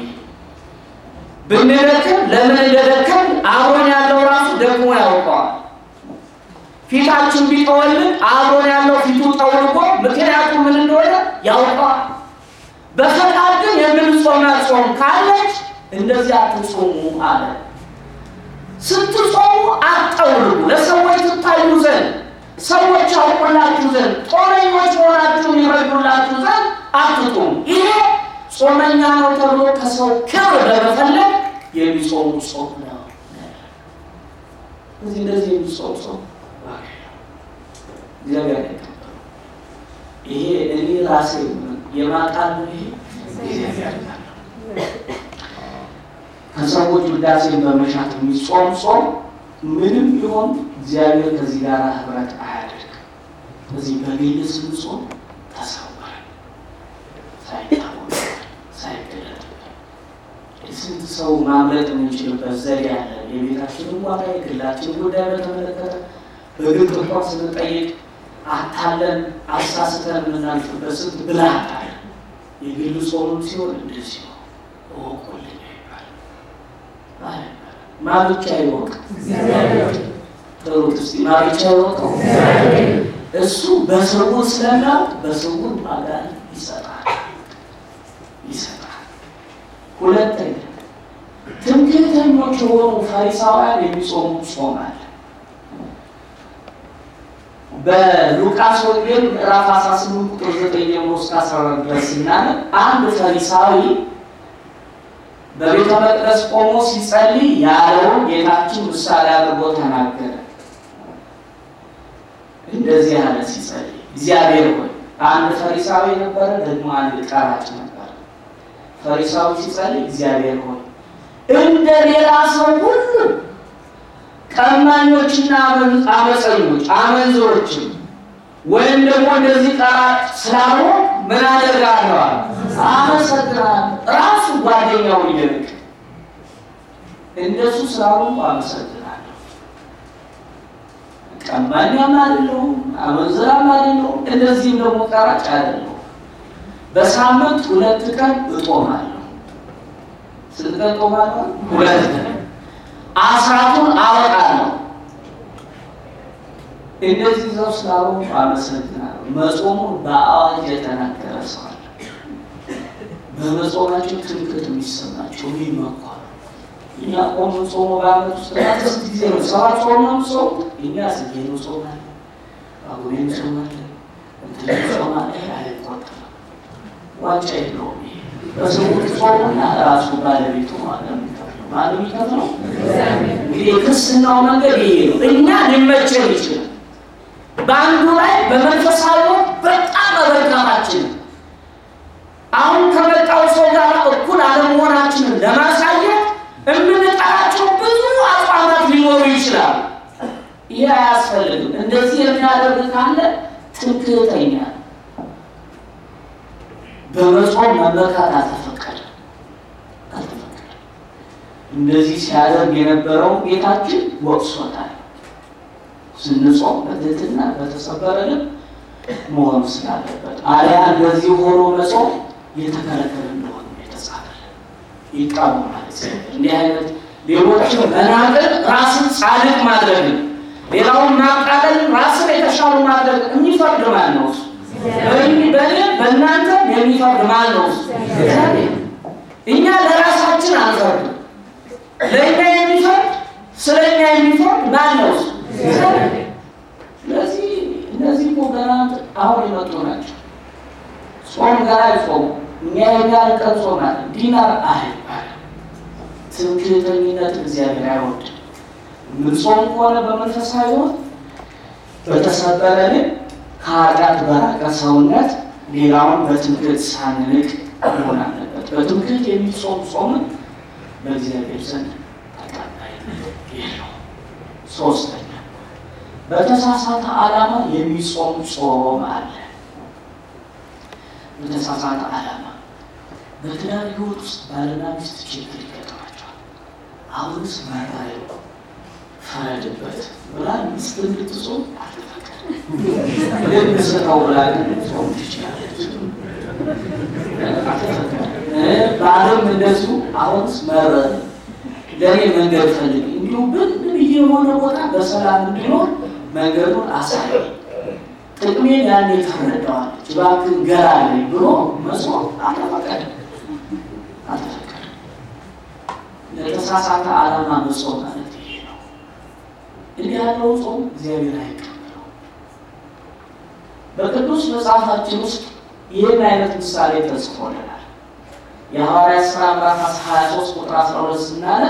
ብንደክም ለምን እንደደከም አብሮን ያለው ራሱ ደግሞ ያውቀዋል። ፊታችን ቢጠወልግ አብሮን ያለው ፊቱ ጠውልጎ ምክንያቱ ምን እንደሆነ ያውቀዋል። በፈቃድ ግን የምንጾማት ጾም ካለች እንደዚህ አትጾሙ አለ። ስትጾሙ አትጠውልጉ፣ ለሰዎች ትታዩ ዘንድ ሰዎች ያውቁላችሁ ዘንድ ጦረኞች ሆናችሁ ይረዱላችሁ ዘንድ አትጾሙ። ይሄ ጾመኛ ነው ተብሎ ከሰው ክብር በመፈለግ የሚጾሙ ጾም ነው። እንደዚህ የሚጾም ጾም እግዚአብሔር አይቀበለው። ይሄ እኔ ራሴ የማቃል ይሄ እግዚአብሔር ያለው ከሰዎች ውዳሴን በመሻት የሚጾም ጾም ምንም ቢሆን እግዚአብሔር ከዚህ ጋር ህብረት አያደርግም። ስለዚህ በግል ስንጾም ተሰወረ ሳይታወቅ ሳይገለጥ ስንት ሰው ማምለጥ የምንችልበት ዘዴ አለ። የቤታችንን ዋጋ የግላችንን ጉዳይ በተመለከተ በግል እንኳን ስንጠይቅ አታለን አሳስተን የምናልፍበት ስንት ብልሃት አለ። የግል ጾምም ሲሆን እንደዚህ ነው። ወቁልኝ ይባላል። ማብቻ ይወቅ ጥሩት እስቲ ማብቻ ይወቀው እሱ በስውር ስለናው በስውር ዋጋ ይሰጣል። ሁለተኛ ትምክህተኞች የሆኑ ፈሪሳውያን የሚጾሙት ጾም አለ። በሉቃስ ወንጌል ምዕራፍ 18 ቁጥር 9 ጀምሮ እስከ 14 ድረስ ስናነብ አንድ ፈሪሳዊ በቤተ መቅደስ ቆሞ ሲጸልይ ያለውን ጌታችን ምሳሌ አድርጎ ተናገረ። እንደዚህ ያለ ሲጸልይ እግዚአብሔር ሆይ አንድ ፈሪሳዊ ነበረ፣ ደግሞ አንድ ቀራጭ ነበረ። ፈሪሳዊ ሲጸልይ እግዚአብሔር ሆይ እንደ ሌላ ሰው ሁሉ ቀማኞችና አመፀኞች አመንዝሮችም ወይም ደግሞ እንደዚህ ቀራጭ ስላልሆን ምን አደርጋለሁ? አመሰግናለሁ። ራሱ ጓደኛው ይደርቅ እንደሱ ስላልሆን አመሰግናለሁ። ቀማኛም አይደለሁም አመንዝራም አይደለሁም፣ እንደዚህም ደግሞ ቀራጭ አይደለሁም። በሳምንት 2 ቀን እጦማለሁ። ስንት ቀን እጦማለሁ? 2 ቀን። አስራቱን አወጣለሁ። እንደዚህ ሰው ስላልሆን አመሰግናለሁ። መጾሙን በአዋጅ የተናገረ ሰው አለ። በመጾማቸው ትምክህት የሚሰማቸው የሚመኳሉ። እኛ ቆሞ ጾሞ በዓመት ውስጥ ስንት ጊዜ ነው? 7 ጾም ነው ሰው። እኛ ስንት ነው ጾማለ? አሁን ጾማለ እንትን ጾማለ አይቆጠርም። ዋንጫ የለውም። በስውር ጾሙና ራሱ ባለቤቱ ማለት ነው። እንግዲህ ክርስትናው መንገድ ይሄ ነው። እኛ ሊመቸን ይችላል። በአንዱ ላይ በመንፈሳዊ በጣም መበርታታችን አሁን ከመጣው ሰው ጋር እኩል አለመሆናችንን ለማሳየት የምንጠራቸው ብዙ አቋማት ሊኖሩ ይችላሉ። ይህ አያስፈልግም። እንደዚህ የሚያደርግ ካለ ትምክህተኛ በመጾም መመካት አልተፈቀደም። እንደዚህ ሲያደርግ የነበረው ጌታችን ወቅሶታል። ስንጾም በትህትና በተሰበረ ልብ መሆን ስላለበት አሊያ እንደዚህ ሆኖ መጾም የተከለከለ እንደሆነ የተጻፈልን ይቃወ ማለት ነው። እንዲህ አይነት ሌሎችን መናገር ራስን ጻድቅ ማድረግ፣ ሌላውን ማቃለል ራስን የተሻሉ ማድረግ የሚፈርድ ማን ነው? በእናንተ የሚፈርድ ማን ነው? እኛ ለራሳችን አንፈርድም። ለእኛ የሚፈርድ ስለኛ የሚፈርድ ማን ነው? ስለዚህ እነዚህ ገና አሁን የመጡ ናቸው። ጾም ጋር አይጾሙ። እኛ የጋር ቀን ጾማል ዲናር አይባልም። ትምክህተኝነት እግዚአብሔር አይወድም። ምንጾም ከሆነ በመንፈሳዊ በተሰበረ ልብ ከኃጢአት በራቀ ሰውነት ሌላውን በትምክህት ሳንንቅ መሆን አለበት። በትምክህት የሚጾም ጾምን በእግዚአብሔር ዘንድ ተቀባይነት የለውም። ሶስተኛ በተሳሳተ ዓላማ የሚጾም ጾም አለ። በተሳሳተ ዓላማ በትዳር ሕይወት ውስጥ ባልና ሚስት ችግር ይገጥማቸዋል። አሁንስ መራይ ፈረድበት ብላ ሚስት እንድትጾም አልተፈቀደም። ልብ ስጠው ብላ ጾም ትችላለች። ባልም እንደዚሁ አሁንስ መረር ለእኔ መንገድ ፈልግ እንዲሁ ግን የሆነ ቦታ በሰላም እንዲኖር መንገዱን አሳይ፣ ጥቅሜን ያኔ ተረዳዋለች፣ እባክህን ገራለኝ ብሎ መጾም አልተፈቀደም። ለተሳሳተ ዓላማ መጾም ማለት ይሄ ነው። እንዲህ ያለው ጾም እግዚአብሔር አይቀበለው። በቅዱስ መጽሐፋችን ውስጥ ይህን አይነት ምሳሌ ተጽፎልናል። የሐዋርያት ሥራ ምዕራፍ 23 ቁጥር 12 ስናነብ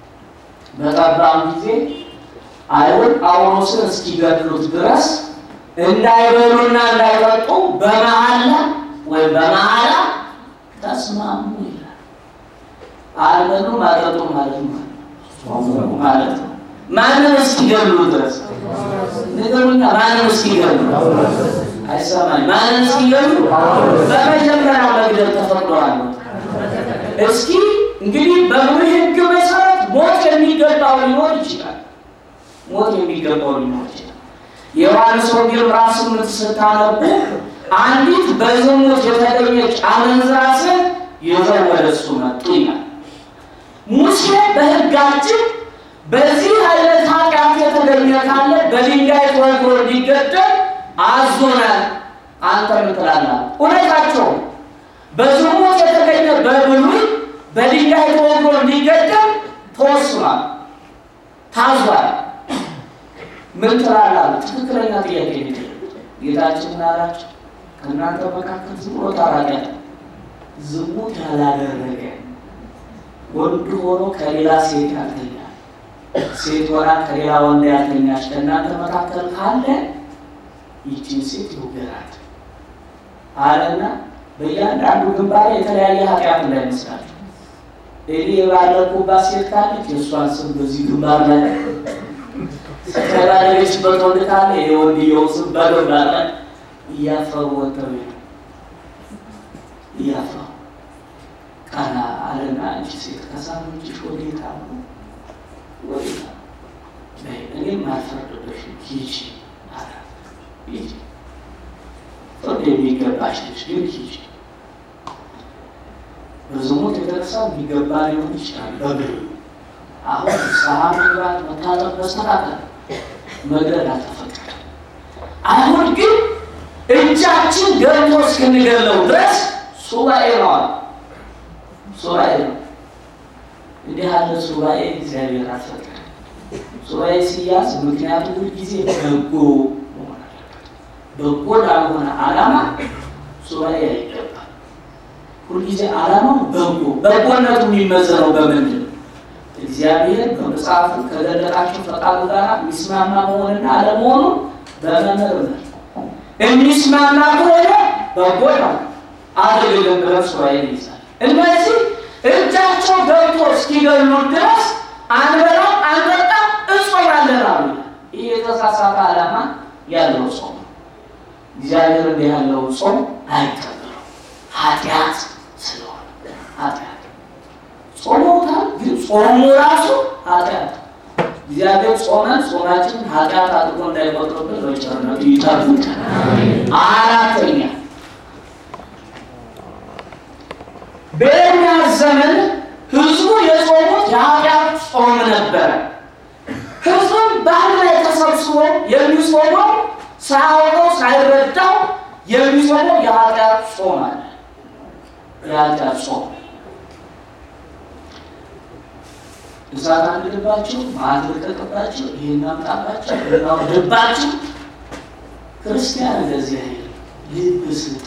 በጠባም ጊዜ አይሁድ ጳውሎስን እስኪገድሉት ድረስ እንዳይበሉና እንዳይጠጡ በመሐላ ወይም በመሐላ ተስማሙ ይላል። አልበሉም አልጠጡም ማለት ነው። ማንን እስኪገሉ ድረስ ነገሩኛ ማንን እስኪገሉ አይሰማኝ። ማንን እስኪገሉ በመጀመሪያ መግደል ተፈቅዷል። እስኪ እንግዲህ በብሉይ ሕግ መሰረት ሞት የሚገባው ሊኖር ይችላል። ሞት የሚገባው ሊኖር ይችላል። የዮሐንስ ወንጌል ምዕራፍ 8 ስታነቡ አንዲት በዝሙት የተገኘች አመንዝራ ሴት ይዘው ወደ እሱ መጡ ይላል። ሙሴ በሕጋችን በዚህ አይነት ኃጢአት የተገኘ ካለ በድንጋይ ተወግሮ እንዲገደል አዞናል። አንተ ምን ትላለህ? እውነታቸው በዝሙት የተገኘ በብሉይ በድንጋይ ተወግሮ እንዲገደል ተወስኗል፣ ታዟል። ምን ትላለህ? ትክክለኛ ጥያቄ ነው። ጌታችን ምን አላቸው? ከእናንተ መካከል ዝም ብሎ ታራቂ ዝሙት ያላደረገ ወንድ ሆኖ ከሌላ ሴት ያልተኛ ሴት ሆና ከሌላ ወንድ ያልተኛች ከእናንተ መካከል ካለ ይህችን ሴት ይውገራት አለና በእያንዳንዱ ግንባር የተለያየ ኃጢአት እንዳይመስላችሁ እኔ የባለኩባት ሴት ካለች የእሷን ስም በዚህ ግንባር ላይ ከተባለችበት ወንድ ካለ የወንድየው ስም በግንባር ላይ እያፈሩ ወጥተው እያፈሩ ቀና አለና አንቺ ሴት ከሳሎችሽ ወዴት አሉ? ወዴት እኔም አልፈርድብሽም ሂጂ አለ። ሂጂ ፍርድ የሚገባሽ ነሽ፣ ግን ሂጂ። በዝሙት የተነሳ የሚገባ ሊሆን ይችላል። በብር አሁን ሰሃን ግባት መታጠብ መስተካከል መግደል አልተፈቀደም። አሁን ግን እጃችን ገብቶ እስክንገለው ድረስ ሱባኤ ነው። ሱባኤ ነው። እንዲህ ያለ ሱባኤ እግዚአብሔር አልፈቀደም። ሱባኤ ሲያዝ ምክንያቱም ሁልጊዜ በጎ መሆን አለበት። በጎ ላልሆነ ዓላማ ሱባኤ አይገባም። ሁልጊዜ ዓላማው በጎነቱ የሚመዘነው በምንድን ነው? እግዚአብሔር በመጽሐፉ ከገለጣቸው ፈቃዱ ጋር የሚስማማ መሆንና አለመሆኑን በመመርመር የሚስማማ ከሆነ በጎ ነው አድርገን ብለን ሱባኤ ይይዛል። እነዚህ እጃቸው ገብቶ እስኪገሉ ድረስ አንበላም አንጠጣም እንጾማለን አሉ። ይህ የተሳሳተ ዓላማ ያለው ጾም ነው። እግዚአብሔር እንዲህ ያለው ጾም አይቀበለው። ኃጢአት ስለሆነ ኃጢአት ጾሞታል፣ ግን ጾሙ ራሱ ኃጢአት። እግዚአብሔር ጾመን ጾማችን ኃጢአት አድርጎ እንዳይቆጥርብን በቸርነቱ ይጠብቀን። አራተኛ በኤርምያስ ዘመን ሕዝቡ የጾሙት የኃጢአት ጾም ነበረ። ሕዝቡም በአንድ ላይ ተሰብስቦ የሚጾመው ሳያውቀው ሳይረዳው የሚጾመው የኃጢአት ጾም አለ። የኃጢአት ጾም እሳት አንድባችሁ ማድረቅባችሁ ይሄን አምጣባችሁ እናው ድባችሁ ክርስቲያን እንደዚህ አይደለም። ልብ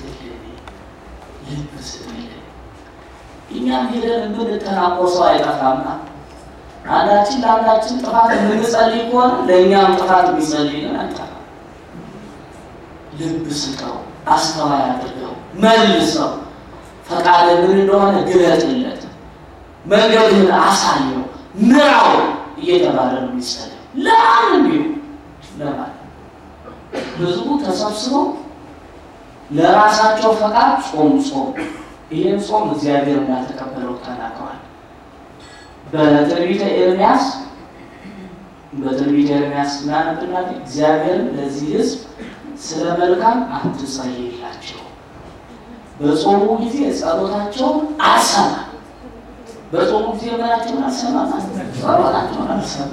ስትል እኛም ሄደን እንድንተናቆሰው አይጠፋምና አንዳችን ለአንዳችን ጥፋት የምንጸልይ ከሆነ ለእኛም ጥፋት የሚጸልይልን አይጠፋም። ልብ ስጠው፣ አስተዋይ አድርገው፣ መልሰው፣ ፈቃድ ምን እንደሆነ ግለጥለት፣ መንገድህን አሳየው፣ ምራው እየተባለ ነው የሚጸልይ። ለማን እንዲሁ ለማን ህዝቡ ተሰብስበው ለራሳቸው ፈቃድ ጾም ይህን ጾም እግዚአብሔር እንዳልተቀበለው ተናግረዋል። በትንቢተ ኤርምያስ እናነብና እግዚአብሔር ለዚህ ሕዝብ ስለ መልካም አትጸልይላቸው፣ በጾሙ ጊዜ ጸሎታቸውን አልሰማ። በጾሙ ጊዜ ምናቸውን አልሰማ? ጸሎታቸውን አልሰማ።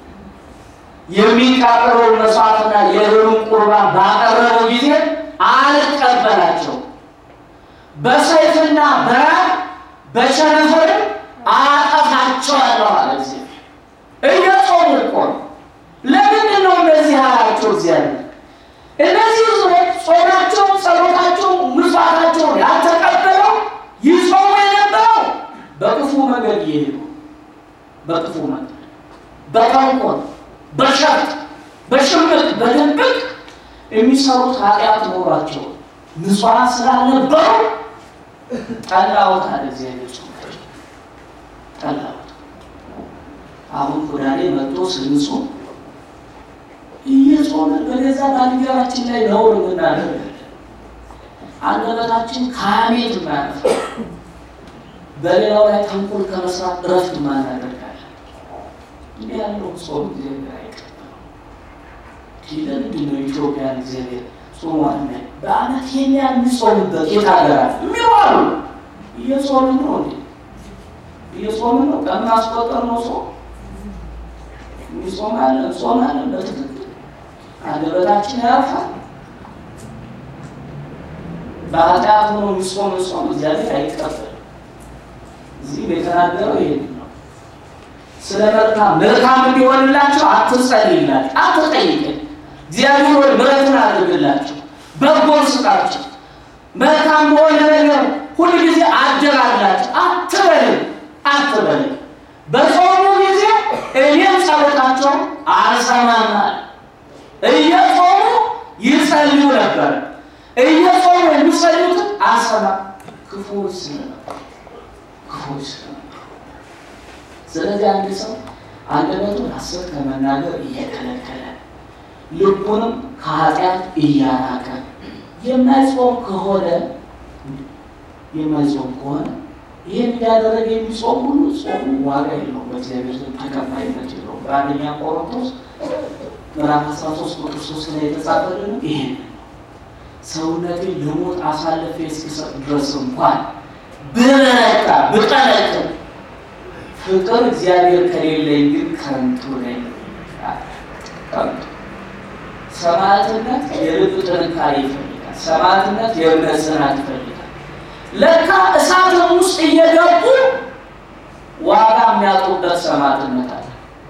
የሚቃጠለውን መስዋዕትና የእህሉን ቁርባን ባቀረቡ ጊዜ አልቀበላቸው። በሰይፍና በራብ በቸነፈር አጠፋቸዋለሁ አለ እግዚአብሔር። እየጾሙ እኮ ነው። ለምንድን ነው እንደዚህ አላቸው እግዚአብሔር? እነዚህ ሰዎች ጾማቸው፣ ጸሎታቸው፣ ምጽዋታቸው ያልተቀበለው ይጾሙ የነበረው በክፉ መንገድ እየሄዱ በክፉ መንገድ በተንኮል በሸፍጥ በሽምቅ በድብቅ የሚሰሩት ኃጢአት ኖሯቸው ንጹሐን ስላልነበሩ ጠላውታል። እግዚአብሔር ጠላውት። አሁን ጎዳኔ መጥቶ ስንጾም እየጾምን በገዛ ባልንጀራችን ላይ ነውር እናደርጋለን። አንደበታችን ከሐሜት ማያርፍ፣ በሌላው ላይ ተንኮል ከመስራት እረፍት እናደርጋለን። እንዲህ ያለው ጾም እግዚአብሔር አይቀበለው። ለምንድን ነው ኢትዮጵያን እግዚአብሔር ጾሟን በዓመት የሚጾምበት የት ሀገር አለ? የሚዋሉ እየጾምን ነው እንዴ? እየጾምን ነው። ቀን ማስቆጠር ነው ጾም። ጾማለን በትክክል አንደበታችን ያርፋል። በኃጢአት ሆኖ የሚጾም ጾም እግዚአብሔር አይቀበልም። እዚህ የተናገረው ይሄን ነው። ስለ መልካም እንዲሆንላቸው አትጸልይላቸው፣ አትጠይቅን። እግዚአብሔር ወይ ምሕረትን አድርግላቸው፣ በጎን ስጣቸው፣ መልካም በሆነ ነገር ሁሉ ጊዜ አደራላቸው አትበል። በጾሙ ጊዜ እኔም ጸሎታቸውን አልሰማም አለ። እየጾሙ ይጸልዩ ነበር። እየጾሙ የሚጸልዩትን አልሰማም። ክፉዎች ስለነበሩ። ስለዚህ አንድ ሰው አንደበቱን ሐሰት ከመናገር እየከለከለ ልቡንም ከኃጢአት እያራቀ የማይጾም ከሆነ ይህን እያደረገ የሚጾም ሁሉ ጾሙ ዋጋ የለውም፣ በእግዚአብሔር ዘንድ ተቀባይነት የለውም። በአንደኛ ቆሮንቶስ ምዕራፍ 13 ቁጥር 3 ላይ የተጻፈልን ይሄን ነው። ሰውነቴን ለሞት አሳልፌ እስክሰጥ ድረስ እንኳን ብረታ ብጠነክር ፍቅር እግዚአብሔር ከሌለኝ ግን ከንቱ ነኝ። ሰማዕትነት የልብ ጥንካሬ ይፈልጋል። ሰማዕትነት የእምነት ጽናት ይፈልጋል። ለካ እሳትም ውስጥ እየገቡ ዋጋ የሚያጡበት ሰማዕትነት አለ።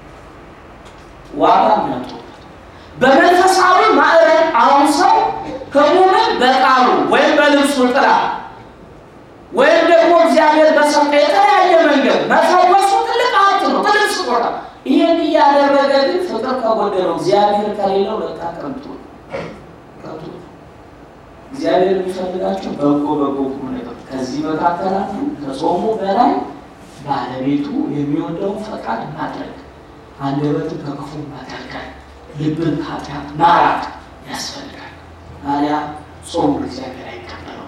ዋጋ የሚያጡበት በመንፈሳዊ ማዕረግ አሁን ሰው ከሙምን በቃሉ ወይም በልብሱ ጥላ ወይም ደግሞ እግዚአብሔር በሰጠ የተለያየ መንገድ መፈወሱ ትልቅ ሀብት ነው፣ ትልቅ ስጦታ። ይሄን እያደረገ ግን ፍቅር ከጎደለው እግዚአብሔር ከሌለው ለካ ከንቱ። እግዚአብሔር የሚፈልጋቸው በጎ ነገር። ከዚህ መካከል አንዱ ከጾሙ በላይ ባለቤቱ የሚወደውን ፈቃድ ማድረግ፣ አንደበትን ከክፉ መከልከል፣ ልብን ከኃጢአት ማራቅ ያስፈልጋል። አሊያ ጾሙ እግዚአብሔር አይቀበለው።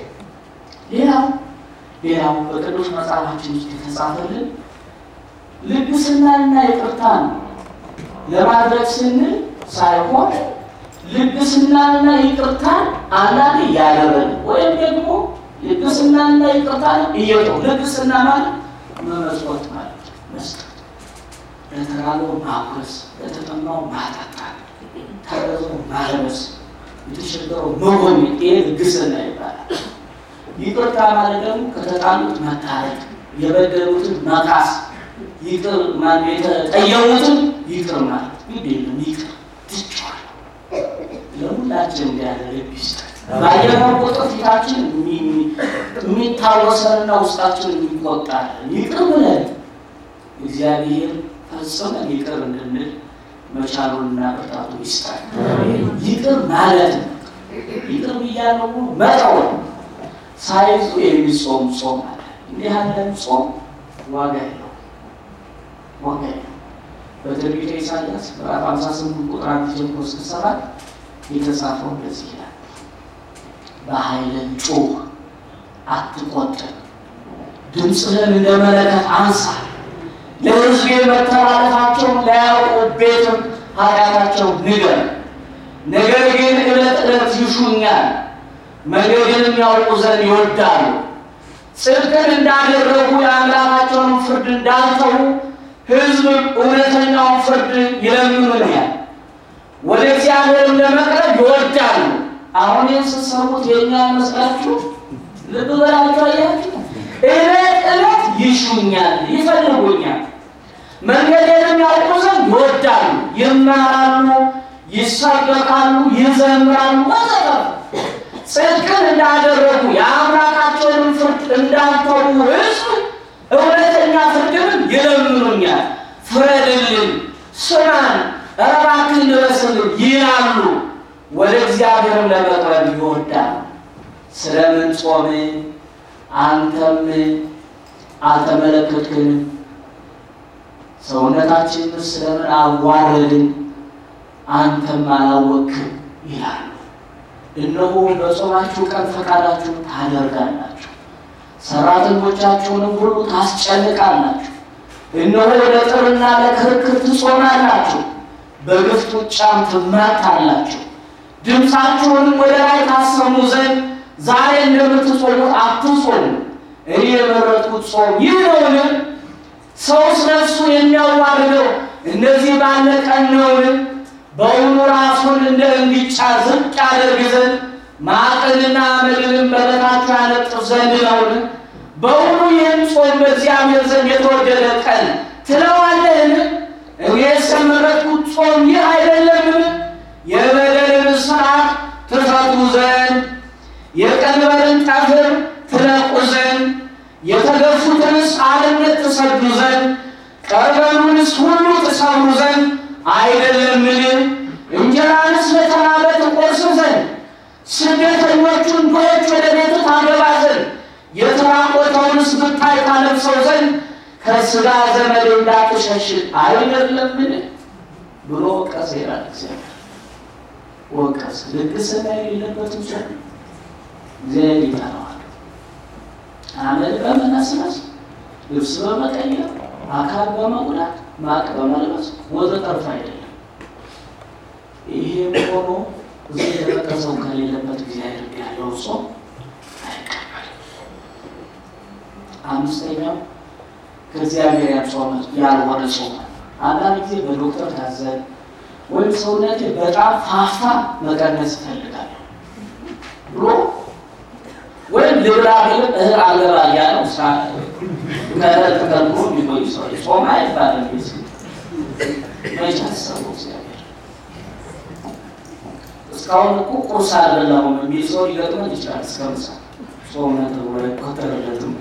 ሌላው በቅዱስ መጽሐፋችን ውስጥ የተጻፈልን ልግስናና ይቅርታን ለማድረግ ስንል ሳይሆን ልግስናና ይቅርታን አንዳንዴ ያደረግን ወይም ደግሞ ልግስናና ይቅርታን እየተው ልግስና ማለት መመጽወት ማለት መስጠት፣ ለተራበው ማጉረስ፣ ለተጠማው ማጠጣት፣ ታረዘው ማልበስ፣ የተቸገረው መጎብኘት፣ ይሄ ልግስና ይባላል። ይቅርታ ማለት ደግሞ ከተጣሉት መታረቅ፣ የበደሉትን መካስ፣ የተቀየሙትን ይቅር ማለት ግዴለም። ይቅር ትችዋል ለሁላችን ያለ ልብ ይስጥ። ባየነው ቁጥር ፊታችን የሚታወሰንና ውስጣችን የሚቆጣል። ይቅር ብለን እግዚአብሔር ፈጽመን ይቅር እንድንል መቻሉንና ብርታቱ ይስጣል። ይቅር ማለት ነው። ይቅር ብያለሁ መተው ሳይዙ የሚጾም ጾም አለ። እንዲህ ያለ ጾም ዋጋ የለውም። በትንቢተ ኢሳይያስ ምዕራፍ 58 ቁጥር 1 ጀምሮ እስከ 7 የተጻፈው እንደዚህ ይላል። በኃይል ጩኽ፣ አትቆጥብ፣ ድምፅህን እንደ መለከት አንሳ፣ ለሕዝቤ መተላለፋቸውን ላያውቁ ቤትም ኃጢአታቸውን ንገር። ነገር ግን ዕለት ዕለት ይሹኛል፣ መንገድንም ያውቁ ዘንድ ይወዳሉ። ጽድቅን እንዳደረጉ የአምላካቸውን ፍርድ እንዳልተዉ ሕዝብ እውነተኛውን ፍርድ ይለምኑኛል፣ ወደ እግዚአብሔርም ለመቅረብ ይወዳሉ። አሁን ስትሰሙት የኛ መስላችሁ ልብ በላችሁ። አያችሁ፣ ዕለት ዕለት ይሹኛል፣ ይፈልጉኛል፣ መንገዴንም ያውቁ ዘንድ ይወዳሉ፣ ይማራሉ፣ ይሰበካሉ፣ ይዘምራሉ ወዘተ። ጽድቅን እንዳደረጉ የአምላካቸውን ፍርድ እንዳልተዉ ሕዝብ እውነተኛ ፍርድን ይለምኑኛል። ፍረድልን፣ ስማን፣ እባክህ ድረስልን ይላሉ፣ ወደ እግዚአብሔርም ለመቅረብ ይወዳል። ስለምን ጾም አንተም አልተመለከትክንም? ሰውነታችንን ስለምን አዋረድን አንተም አላወቅህም ይላል። እነሆ በጾማችሁ ቀን ፈቃዳችሁን ታደርጋላችሁ፣ ሰራተኞቻችሁንም ሁሉ ታስጨንቃላችሁ። እነሆ ለጥርና ለክርክር ትጾማላችሁ፣ በግፍ ጡጫም ትማታላችሁ። ድምፃችሁንም ወደ ላይ ታሰሙ ዘንድ ዛሬ እንደምትጾሙት አትጾሙ። እኔ የመረጥኩት ጾም ይህ ነውን? ሰውስ ነፍሱን የሚያዋርደው እንደዚህ ባለ ቀን ነውን? በውኑ ራሱን እንደ እንግጫ ዝቅ ያደርግ ዘንድ ማቅንና አመድንም በበታቹ ያነጥፍ ዘንድ ነውን? በውኑ ይህን ጾም በእግዚአብሔር ዘንድ የተወደደ ቀን ትለዋለህን? እኔስ የመረጥኩት ጾም ይህ አይደለምን? የበደልን ሥርዓት ትፈቱ ዘንድ፣ የቀንበርን ጠፍር ትለቁ ዘንድ፣ የተገፉትንስ አርነት ትሰዱ ዘንድ፣ ቀርበኑንስ ሁሉ ትሰብሩ ዘንድ አይደለምን? እንጀራንስ ለተራበ ትቆርስ ዘንድ፣ ስደተኞቹን ድሆች ወደ ቤት ታገባ ዘንድ፣ የተራቆተውንስ ብታይ ታለብሰው ዘንድ ከሥጋ ዘመድ እንዳትሸሽግ አይደለምን ብሎ ወቀሰ ይላል እግዚአብሔር። ወቀሰ። ልግስና የሌለበትን ጾም እግዚአብሔር ይጠላዋል። አመድ በመነስነስ፣ ልብስ በመቀየር፣ አካል በመጉዳት፣ ማቅ በመልበስ ወዘተርፈ አይደለም። ይሄም ሆኖ እዚህ የተጠቀሰው ከሌለበት እግዚአብሔር ያለው ጾም አይቀበልም። አምስተኛው ከእግዚአብሔር ያልሆነ ጾም። አንዳንድ ጊዜ በዶክተር ታዘን ወይም ሰውነቴ በጣም ፋፋ መቀነስ እፈልጋለሁ ብሎ ወይም ልብላ ቢልም እህል አልበላ እያለው ከእህል ተከልክሎ የሚቆይ ሰው ጾም አይባልም። መቼ አሰበው እግዚአብሔር? እስካሁን እኮ ቁርስ አልበላሁም የሚል ሰው ሊገጥመን ይችላል። እስከ ምሳ ጾም ነው ወይ ቆጠረለትም።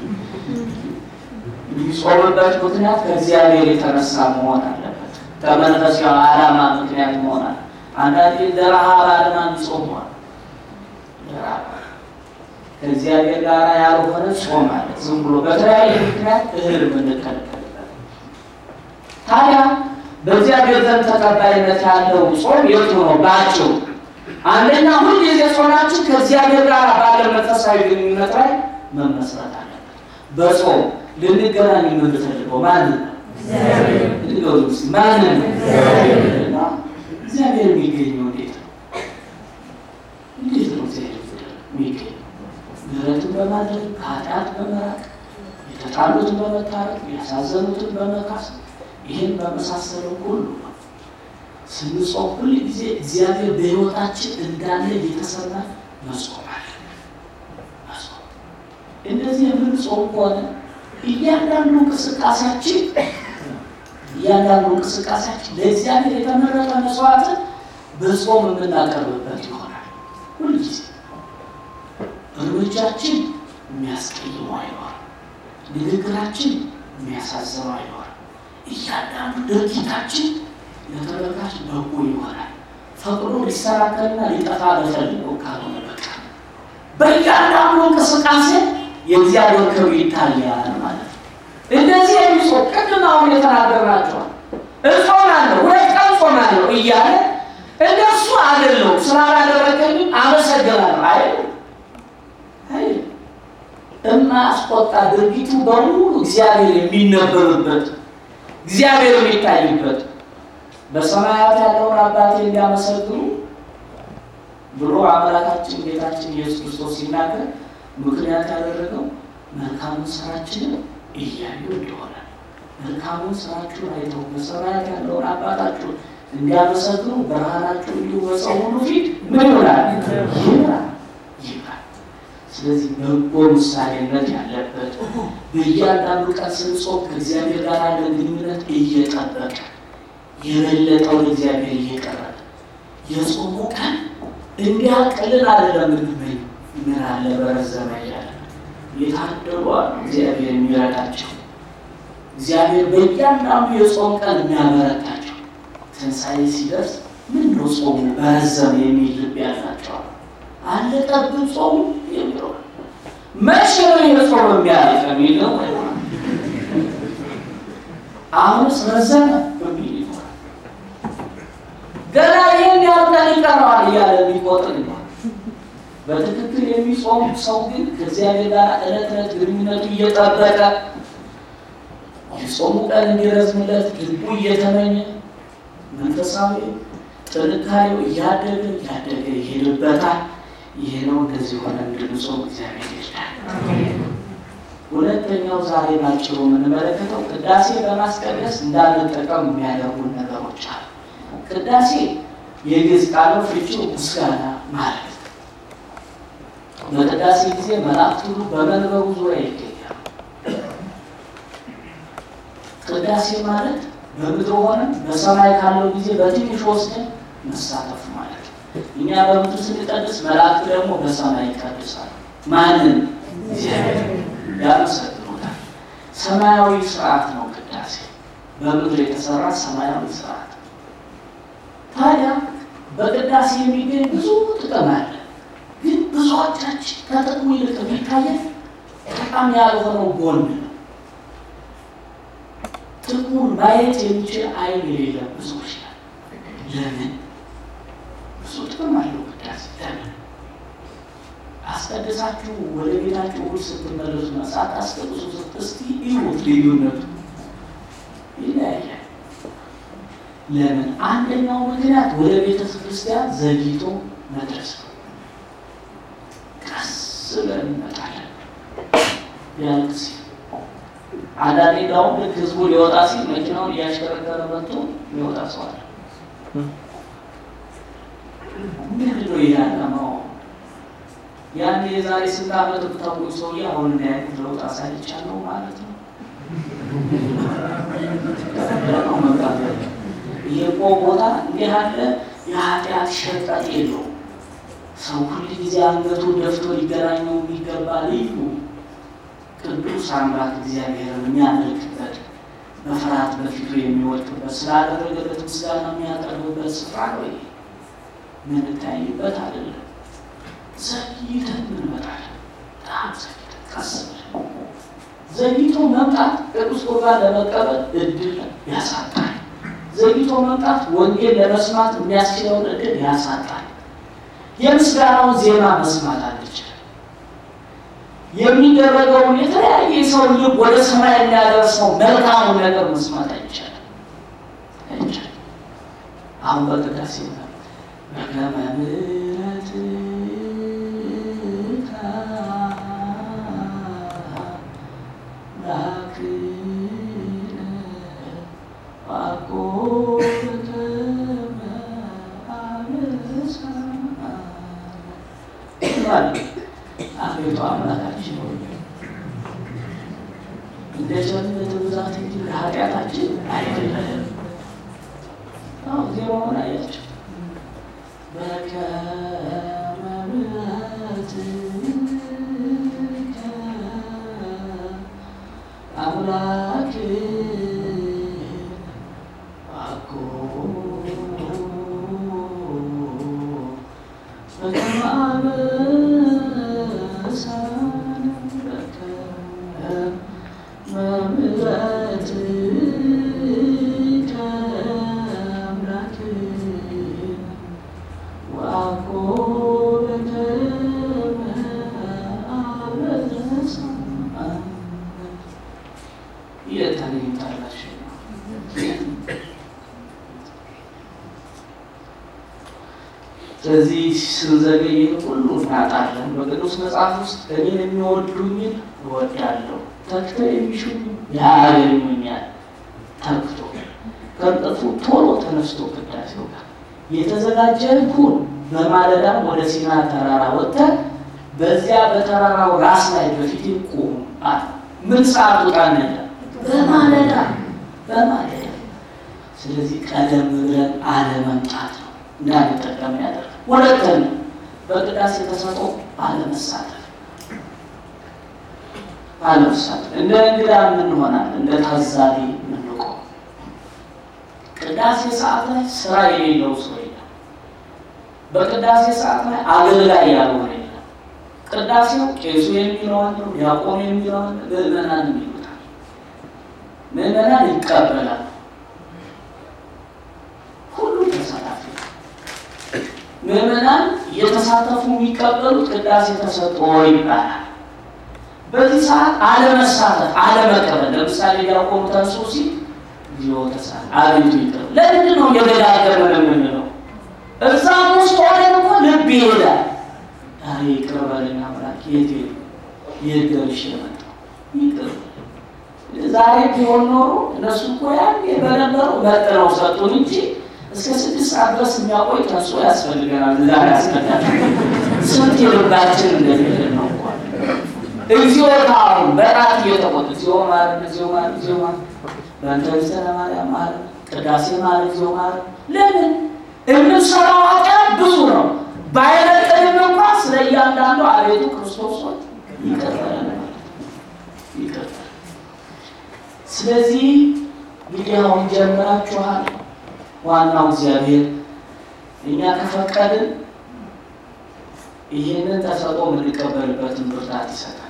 የሚጾምበት ምክንያት ከእግዚአብሔር የተነሳ መሆን አለበት። ከመንፈሳዊ ዓላማ ምክንያት መሆን አለ። አንዳንዴ ለረሃብ ዓላማ ይጾማል። ለረሃብ ከእግዚአብሔር ጋር ያልሆነ ጾም አለ። ዝም ብሎ በተለያየ ምክንያት እህል የምንከለከልበት። ታዲያ በእግዚአብሔር ዘንድ ተቀባይነት ያለው ጾም የቱ ነው? ባጭሩ አንደኛ ሁልጊዜ ጾማችን ከእግዚአብሔር ጋር ባለ መንፈሳዊ ግንኙነት ላይ መመስረት አለበት። በጾም ልንገናኝ የምንፈልገው ማንን ነው? ማንን ነው? እግዚአብሔር የሚገኘው እንዴት ነው? እንዴት ነው እግዚአብሔር የሚገኘው? ምሕረትን በማድረግ ከኃጢአት በመራቅ የተጣሉትን በመታረቅ ያሳዘኑትን በመካስ ይህን በመሳሰለው ሁሉ ነው። ስንጾም ሁል ጊዜ እግዚአብሔር በሕይወታችን እንዳለ እየተሰማ መጾም አለ። እንደዚህ የምንጾም ከሆነ እያንዳንዱ እንቅስቃሴያችን ለእግዚአብሔር የተመረጠ መስዋዕትን በጾም የምናቀርብበት ይሆናል። ሁልጊዜ እርምጃችን የሚያስቀይመው አይኖርም። ንግግራችን የሚያሳዝነው አይኖርም። እያንዳንዱ ድርጊታችን ለተመልካች በጎ ይሆናል። ፈቅዶ ሊሰራከልና ሊጠፋ በፈልገው ካልሆነ በቃ በእያንዳንዱ እንቅስቃሴ የእግዚአብሔር ክብር ይታያል ማለት ነው። እንደዚህ የሚጾም ቅድም አሁን የተናገርናቸው እጾማለሁ 2 ቀን ጾማለሁ እያለ እንደሱ አይደለም ስላላደረገልኝ አመሰግናለሁ አይደል? የማያስቆጣ ድርጊቱ በሙሉ እግዚአብሔር የሚነበብበት እግዚአብሔር የሚታይበት በሰማያት ያለውን አባቴ እንዲያመሰግኑ ብሎ አምላካችን ጌታችን ኢየሱስ ክርስቶስ ሲናገር ምክንያት ያደረገው መልካሙን ስራችንን እያዩ እንደሆነ መልካሙን ስራችሁን አይተው በሰማያት ያለውን አባታችሁን እንዲያመሰግኑ ብርሃናችሁ እንዲሁ በሰው ሁሉ ፊት ምን ይሆናል? ይብራል። ስለዚህ በጎ ምሳሌነት ያለበት በእያንዳንዱ ቀን ስንጾም ከእግዚአብሔር ጋር ያለን ግንኙነት እየጠበቀ የበለጠውን እግዚአብሔር እየቀረበ የጾሙ ቀን እንዲያቀልን አይደለም እንመኝ ምን አለ በረዘመ ይላል። የታደሉ እግዚአብሔር የሚረዳቸው እግዚአብሔር በእያንዳንዱ የጾም ቀን የሚያበረታቸው ትንሣኤ ሲደርስ ምን ነው ጾሙ በረዘም የሚል ልብ ያላቸው አለቀብን ጾሙ የሚለው መቼ ነው የጾም የሚያልቅ የሚለው አሁንስ ረዘመ በሚል ይሆናል። ገና ይሄን ያልቀን ይቀረዋል እያለ የሚቆጥር ነው። በትክክል የሚጾም ሰው ግን ከእግዚአብሔር ጋር ዕለት ዕለት ግንኙነቱ እየጠበቀ የጾሙ ቀን እንዲረዝምለት ልቡ እየተመኘ መንፈሳዊ ጥንካሬው እያደገ ይሄድበታል። ይሄ ነው እንደዚህ ሆነ እንድንጾም እግዚአብሔር ይርዳል። ሁለተኛው ዛሬ ባጭሩ የምንመለከተው ቅዳሴ በማስቀደስ እንዳንጠቀም የሚያደርጉን ነገሮች አሉ። ቅዳሴ የግዕዝ ቃል ፍቺው ምስጋና ማለት ነው። በቅዳሴ ጊዜ መላእክት ሁሉ በመንበሩ ዙሪያ ይገኛሉ። ቅዳሴ ማለት በምድር ሆነን በሰማይ ካለው ጊዜ በትንሽ ወስደን መሳተፍ ማለት ነው። እኛ በምድር ስንቀድስ መላእክት ደግሞ በሰማይ ይቀድሳሉ። ማንን? እግዚአብሔር ያመሰግኑታል። ሰማያዊ ስርዓት ነው ቅዳሴ። በምድር የተሰራ ሰማያዊ ስርዓት። ታዲያ በቅዳሴ የሚገኝ ብዙ ጥቅም አለ። ግን ብዙዎቻችን ከጥቅሙ ይልቅ የሚታየን ጠቃሚ ያልሆነው ጎን ነው። ጥቅሙን ማየት የሚችል አይን የሌለ ብዙዎች ናቸው። ለምን? ብዙ ጥቅም አለው ቅዳሴ። ለምን? አስቀድሳችሁ ወደ ቤታችሁ ሁሉ ስትመለሱ ሰዓት አስቀድሱ እስቲ ይሁት ልዩነቱ ይለያያል። ለምን? አንደኛው ምክንያት ወደ ቤተ ክርስቲያን ዘግይቶ መድረስ ነው። ቀስ ብለን እንመጣለን። ቢያንስ አንዳንዴ እንዳውም ልክ ህዝቡ ሊወጣ ሲል መኪናውን እያሽከረከረ መጥቶ ሊወጣ ሰው አለ። ምንድን ነው ይሄ ዓላማው? ያኔ የዛሬ ስንት ዓመት ብታውቁት ሰውዬ አሁን ያሉት ለውጥ አሳይቻለሁ ማለት ነው። ይሄ ቦታ እንዲህ አለ የኃጢአት ሸቀጥ የለውም። ሰው ሁሉ ጊዜ አንገቱን ደፍቶ ሊገናኘው የሚገባ ልዩ ቅዱስ አምላክ እግዚአብሔርን የሚያመልክበት በፍርሃት በፊቱ የሚወድቅበት ስላደረገለት ምስጋና የሚያቀርብበት ስፍራ ነው። የምንታይበት አይደለም። ዘግይተን እንመጣለን። በጣም ዘግይተን ቀስ ብለን ዘግይቶ መምጣት ቅዱስ ቁርባን ለመቀበል እድል ያሳጣል። ዘግይቶ መምጣት ወንጌል ለመስማት የሚያስችለውን እድል ያሳጣል። የምስጋናውን ዜማ መስማት አንችልም። የሚደረገውን የተለያየ ሰው ልብ ወደ ሰማይ የሚያደርሰው መልካም ነገር መስማት አይቻልም። አሁን በቅዳሴ ነው በከመምረት አቤቱ አምላካችን ሆይ እንደ ቸርነትህ ብዛት እንጂ ኃጢአታችን አይደለም። ዜማውን አያቸው። በከመ ምሕረትከ አምላክነ በከመ ስለዚህ ስንዘገይ ሁሉ እናጣለን። በቅዱስ መጽሐፍ ውስጥ እኔን የሚወዱኝን እወዳለሁ፣ ተግተው የሚሹኝ ያገኙኛል። ተግቶ ከእንቅልፉ ቶሎ ተነስቶ ቅዳሴው ጋር የተዘጋጀን ሁን። በማለዳም ወደ ሲና ተራራ ወጥተን በዚያ በተራራው ራስ ላይ በፊት ቁሙ አለ። ምን ሰዓት ወጣን? በማለዳ። ስለዚህ ቀደም ብለን አለመምጣት ነው እንዳንጠቀም ያደርጋል። ሁለተኛ በቅዳሴ ተሰጥኦ አለመሳተፍ። እንደ እንግዳ ምን ሆናል? እንደ ታዛቢ ምንቆም። ቅዳሴ ሰዓት ላይ ስራ የሌለው ሰው የለም። በቅዳሴ ሰዓት ላይ አገልጋይ ያልሆነ የለም። ቅዳሴው ቄሱ የሚለው አለ፣ ዲያቆኑ የሚለው አለ፣ ምዕመናን የሚሉታል። ምዕመናን ይቀበላል። ሁሉ ተሳታፊ ምዕመናን እየተሳተፉ የሚቀበሉት ቅዳሴ ተሰጥቶ ይባላል። በዚህ ሰዓት አለመሳተፍ፣ አለመቀበል ለምሳሌ ዲያቆኑ ተንሱ ሲል ይወተሳ አብይ ይቀር ለምንድን ነው የደጋገመ ነው? እዛም ውስጥ ሆነን እኮ ልብ ይሄዳል። አይ ይቅርበልና አምላክ የደርሽ መጣው ይቅር። ዛሬ ቢሆን ኖሮ እነሱ እኮ ያን የበነበረው መጥነው ሰጡን እንጂ እስከ 6 ሰዓት ድረስ የሚያቆይ ተንሱ ያስፈልገናል። ዛሬ ያስፈልጋል። ስንት የልባችን እንደዚህ ነው እኮ እግዚኦታው በራት እየተቆጠ እግዚኦ ማለት እግዚኦ ማለት እግዚኦ ማለት በእንተዝተ ለማርያም ማለት ቅዳሴ ማለት እግዚኦ ማለት ለምን የምንሰራው ኃጢአት ብዙ ነው። ባይረጥንም እንኳን ስለ እያንዳንዱ አቤቱ ክርስቶስ ሆይ ይቅር በለን ይቅር። ስለዚህ ቪዲዮውን ጀምራችኋል። ዋናው እግዚአብሔር እኛ ከፈቀድን ይሄንን ተሰጥቶ የምንቀበልበትን ብርታት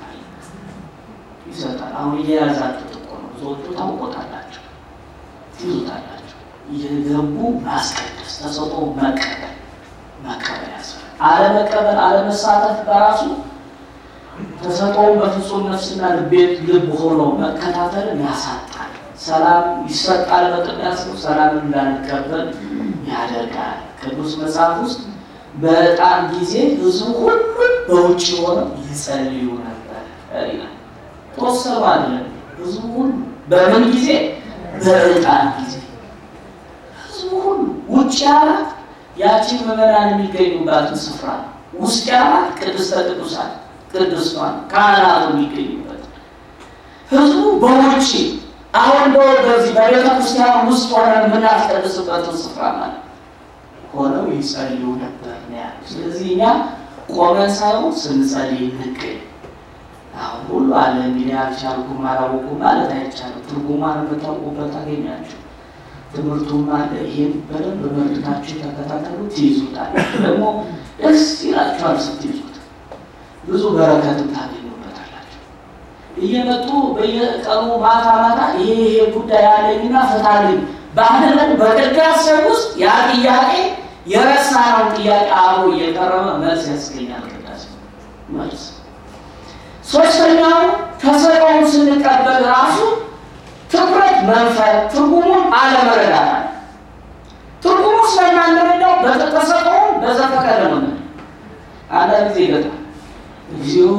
ይሰጣል። አሁን እየያዛችሁት እኮ ነው። ብዙዎቹ ታውቆታላችሁ፣ ትይዙታላችሁ። እየገቡ ማስቀደስ ተሰጥቶ መቀበል ያስፈልጋል። አለመቀበል አለመሳተፍ በራሱ ተሰጥቶውን በፍጹም ነፍስና ልብ ሆኖ መከታተልን ያሳጣል። ሰላም ይሰጣል። በቅዳሴው ሰላም እንዳንቀበል ያደርጋል። ቅዱስ መጽሐፍ ውስጥ በዕጣን ጊዜ ሕዝቡ ሁሉ በውጭ ሆነው ይጸልዩ ነበር ይላል። ተወሰኑ አይደለም። ሕዝቡ ሁሉ በምን ጊዜ? በዕጣን ጊዜ ሕዝቡ ሁሉ ውጭ ያላት ያቺን ምዕመናን የሚገኙባትን ስፍራ፣ ውስጥ ያላት ቅድስተ ቅዱሳን ቅድስቷን ካህናቱ የሚገኙበት ሕዝቡ በውጭ አሁን በዚህ በቤተ ክርስቲያን ውስጥ ሆነን የምናስቀድስበትን ስፍራ ማለት ሆነው ይጸልዩ ነበር ነው። ስለዚህ እኛ ቆመን ሳይሆን ስንጸልይ እንገኝ። አሁን ሁሉ አለ እንግዲህ አልቻልኩም አላወኩም ማለት አይቻልም። ትርጉማን በታውቁበት ታገኛችሁ። ትምህርቱም አለ። ይሄን በደንብ በመርታችሁ ተከታተሉ፣ ትይዙታል። ደግሞ ደስ ይላችኋል ስትይዙት፣ ብዙ በረከትም ታገኙበታላችሁ። እየመጡ በየቀኑ ማታ ይሄ ጉዳይ አለኝና ፍታልኝ ባህልን በቅዳሴ ውስጥ ያ ጥያቄ የረሳነው ጥያቄ አብሮ እየቀረበ መልስ ያስገኛል። ቅዳሴ መልስ። ሶስተኛው ተሰጥኦውን ስንቀበል ራሱ ትኩረት መንፈር፣ ትርጉሙን አለመረዳት። ትርጉሙ ስለማንረዳው በተሰጥኦውን በዘፈቀደ ነው። አንዳንድ ጊዜ ይገጣል እግዚኦ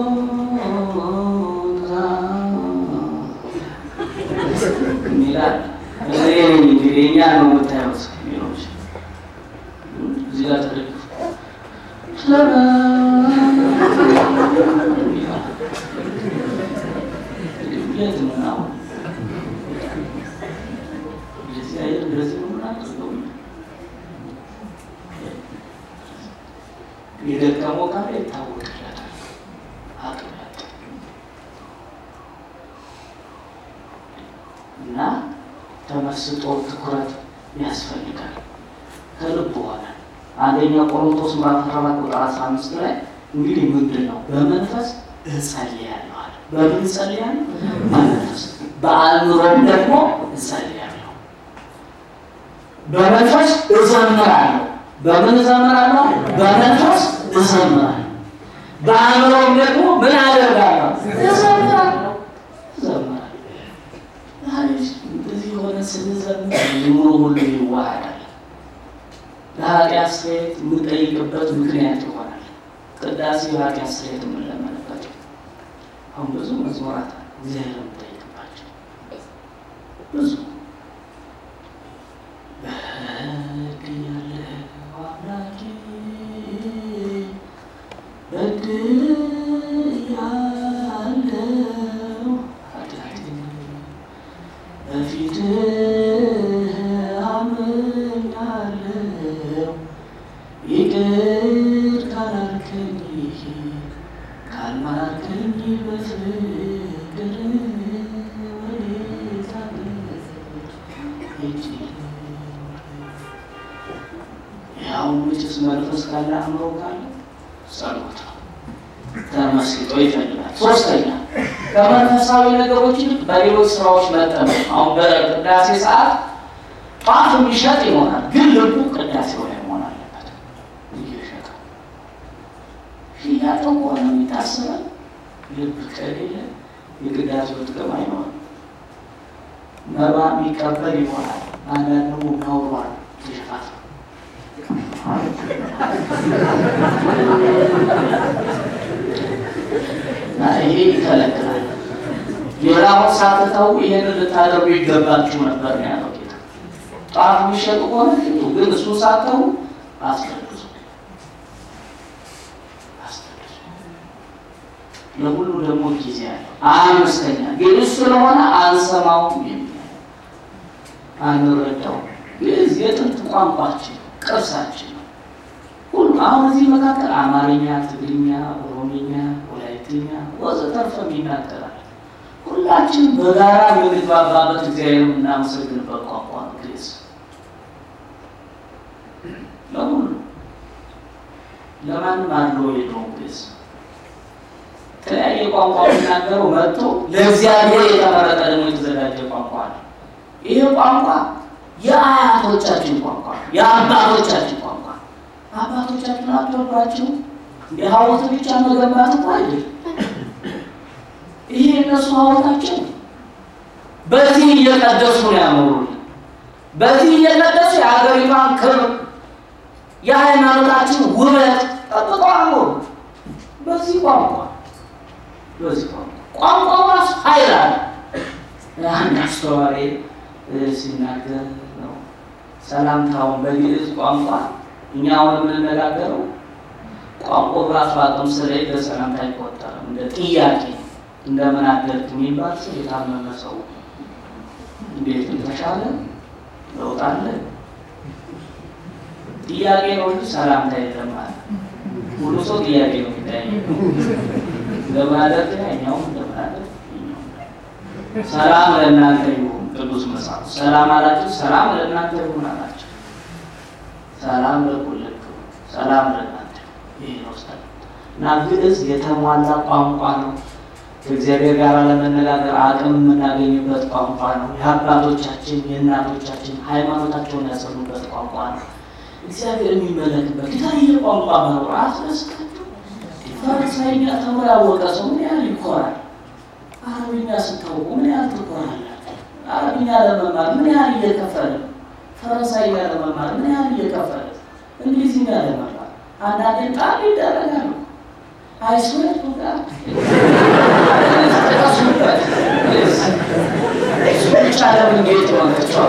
ሚላል እንግዲህ እኛ ነው የምታዩት ሚሎች እዚህ ጋር ተደግፉ የት ነው አሁን እዚህ አይደል እንደዚህ ነው ማለት ነው። የደከመው ካለ ይታወቃል። አቅም እና ተመስጦ ትኩረት ያስፈልጋል። ከልብ ሆነ አንደኛ ቆሮንቶስ ምዕራፍ 4 ቁጥር 15 ላይ እንግዲህ ምንድነው በመንፈስ እጸልያለሁ አለ። በምን እጸልያለሁ? በመንፈስ። በአእምሮም ደግሞ እጸልያለሁ። በመንፈስ እዘምራለሁ። በምን እዘምራለሁ? በመንፈስ እዘምራለሁ። በአእምሮም ደግሞ ምን አደርጋለሁ? እዘምራለሁ። እንደዚህ ሆነ ስንዘምር ኑሮ ሁሉ ይዋሃዳል። ለኃጢአት ስርየት የምንጠይቅበት ምክንያት ይሆናል። ቅዳሴ ኃጢአት ስርየት የምንለመንበት። አሁን ብዙ መዝሙራት እግዚአብሔር የምንጠይቅባቸው ብዙ በድያለሁ አምላኬ በድያለሁ ኃጢአቴን በፊትህ አምኛለሁ ይቅር ካላልከኝ ካልማርከኝ በፍቅር ወዴት መንፈስ ካለ አእምሮ ካለ ጸሎት ተመስጦ ይፈልጋል። ሶስተኛ ከመንፈሳዊ ነገሮች ይልቅ በሌሎች ስራዎች መጠመድ። አሁን በቅዳሴ ሰዓት ጧፍ የሚሸጥ ይሆናል፣ ግን ልቡ ቅዳሴው ላይ መሆን አለበት። እየሸጠ ሽያጭ ከሆነ የሚታሰበው ልብ ከሌለ የቅዳሴው ጥቅም አይኖርም። መባ የሚቀበል ይሆናል፣ አንዳንድ ደግሞ ናውሯል ተሸፋፍ ይሄ ይከለክላል። ሌላውን ሳትተው ይሄንን ልታደርጉ ይገባችሁ ነበር ነው ያለው ጌታ። ጧፍ የሚሸጡ ከሆነ ግን እሱ ሳትተው አስቀድሱ። ለሁሉ ደግሞ ጊዜ አለው። አምስተኛ ግን ስለሆነ አንሰማውም የሚል አንረዳው። ግዕዝ የጥንት ቋንቋችን ቅርሳችን ነው። ሁሉ አሁን እዚህ መካከል አማርኛ፣ ትግርኛ፣ ኦሮምኛ፣ ወላይትኛ ወዘተርፈ ይናገራል። ሁላችን በጋራ የምንግባባበት እግዚአብሔር የምናመሰግንበት ቋንቋ ነው ግዕዝ። ለሁሉ ለማንም አድሎ የለውም ግዕዝ። የተለያየ ቋንቋ የሚናገረው መጥቶ ለእግዚአብሔር የተመረጠ ደግሞ የተዘጋጀ ቋንቋ ነው። ይሄ ቋንቋ የአያቶቻችን ቋንቋ፣ የአባቶቻችን ቋንቋ። አባቶቻችን አጥቷቸው የሐውልት ብቻ መገንባት አይደል? ይሄ እነሱ ሐውልታቸው በዚህ እየቀደሱ ነው ያኖሩልን። በዚህ እየቀደሱ የሀገሪቷን ክብር የሃይማኖታችን ውበት ጠብቀው አኖሩ። በዚህ ቋንቋ ቋንቋው ራሱ ኃይል አለ። አንድ አስተዋሪ ሲናገር ነው ሰላምታውን በግዕዝ ቋንቋ እኛ አሁን የምንነጋገረው ቋንቋው ራሱ አቅም ስለሌለ ሰላምታ አይቆጠርም። እንደ ጥያቄ እንደምን አደርክ የሚባል ሰው የታመመ ሰው እንዴት ተሻለ ለውጥ አለ ጥያቄ ነው እንጂ ሰላምታ የለም ማለት ሁሉ ሰው ጥያቄ ነው የሚጠይቀው። እንደምን አደርክ ያኛው እንደምን አደርክ ሰላም ለእናንተ ይሁን። ቅዱስ መጽሐፍ ሰላም አላችሁ፣ ሰላም ለእናንተ ይሁን አላችሁ። ሰላም ለሁላችሁ፣ ሰላም ለእናንተ ይሄ ነው ሰላም። እና ግዕዝ የተሟላ ቋንቋ ነው። ከእግዚአብሔር ጋር ለመነጋገር አቅም የምናገኝበት ቋንቋ ነው። የአባቶቻችን የእናቶቻችን ሃይማኖታቸውን ያሰሩበት ቋንቋ ነው። እግዚአብሔር የሚመለክበት የተለየ ቋንቋ መኖር አስደስታችሁ። ፈሪሳይኛ ተምሮ ያወቀ ሰው ምን ያህል ይኮራል? አረብኛ ስታውቁ ምን ያህል ትኮራላችሁ? አረብኛ ለመማር ምን ያህል እየከፈለ፣ ፈረንሳይኛ ለመማር ምን ያህል እየከፈለ፣ እንግሊዝኛ ለመማር አንዳንዴ ጣል ይደረጋሉ። አይሶሌት ጋር ተቀሱበት ብቻ ለምን ጌት ሆነችዋል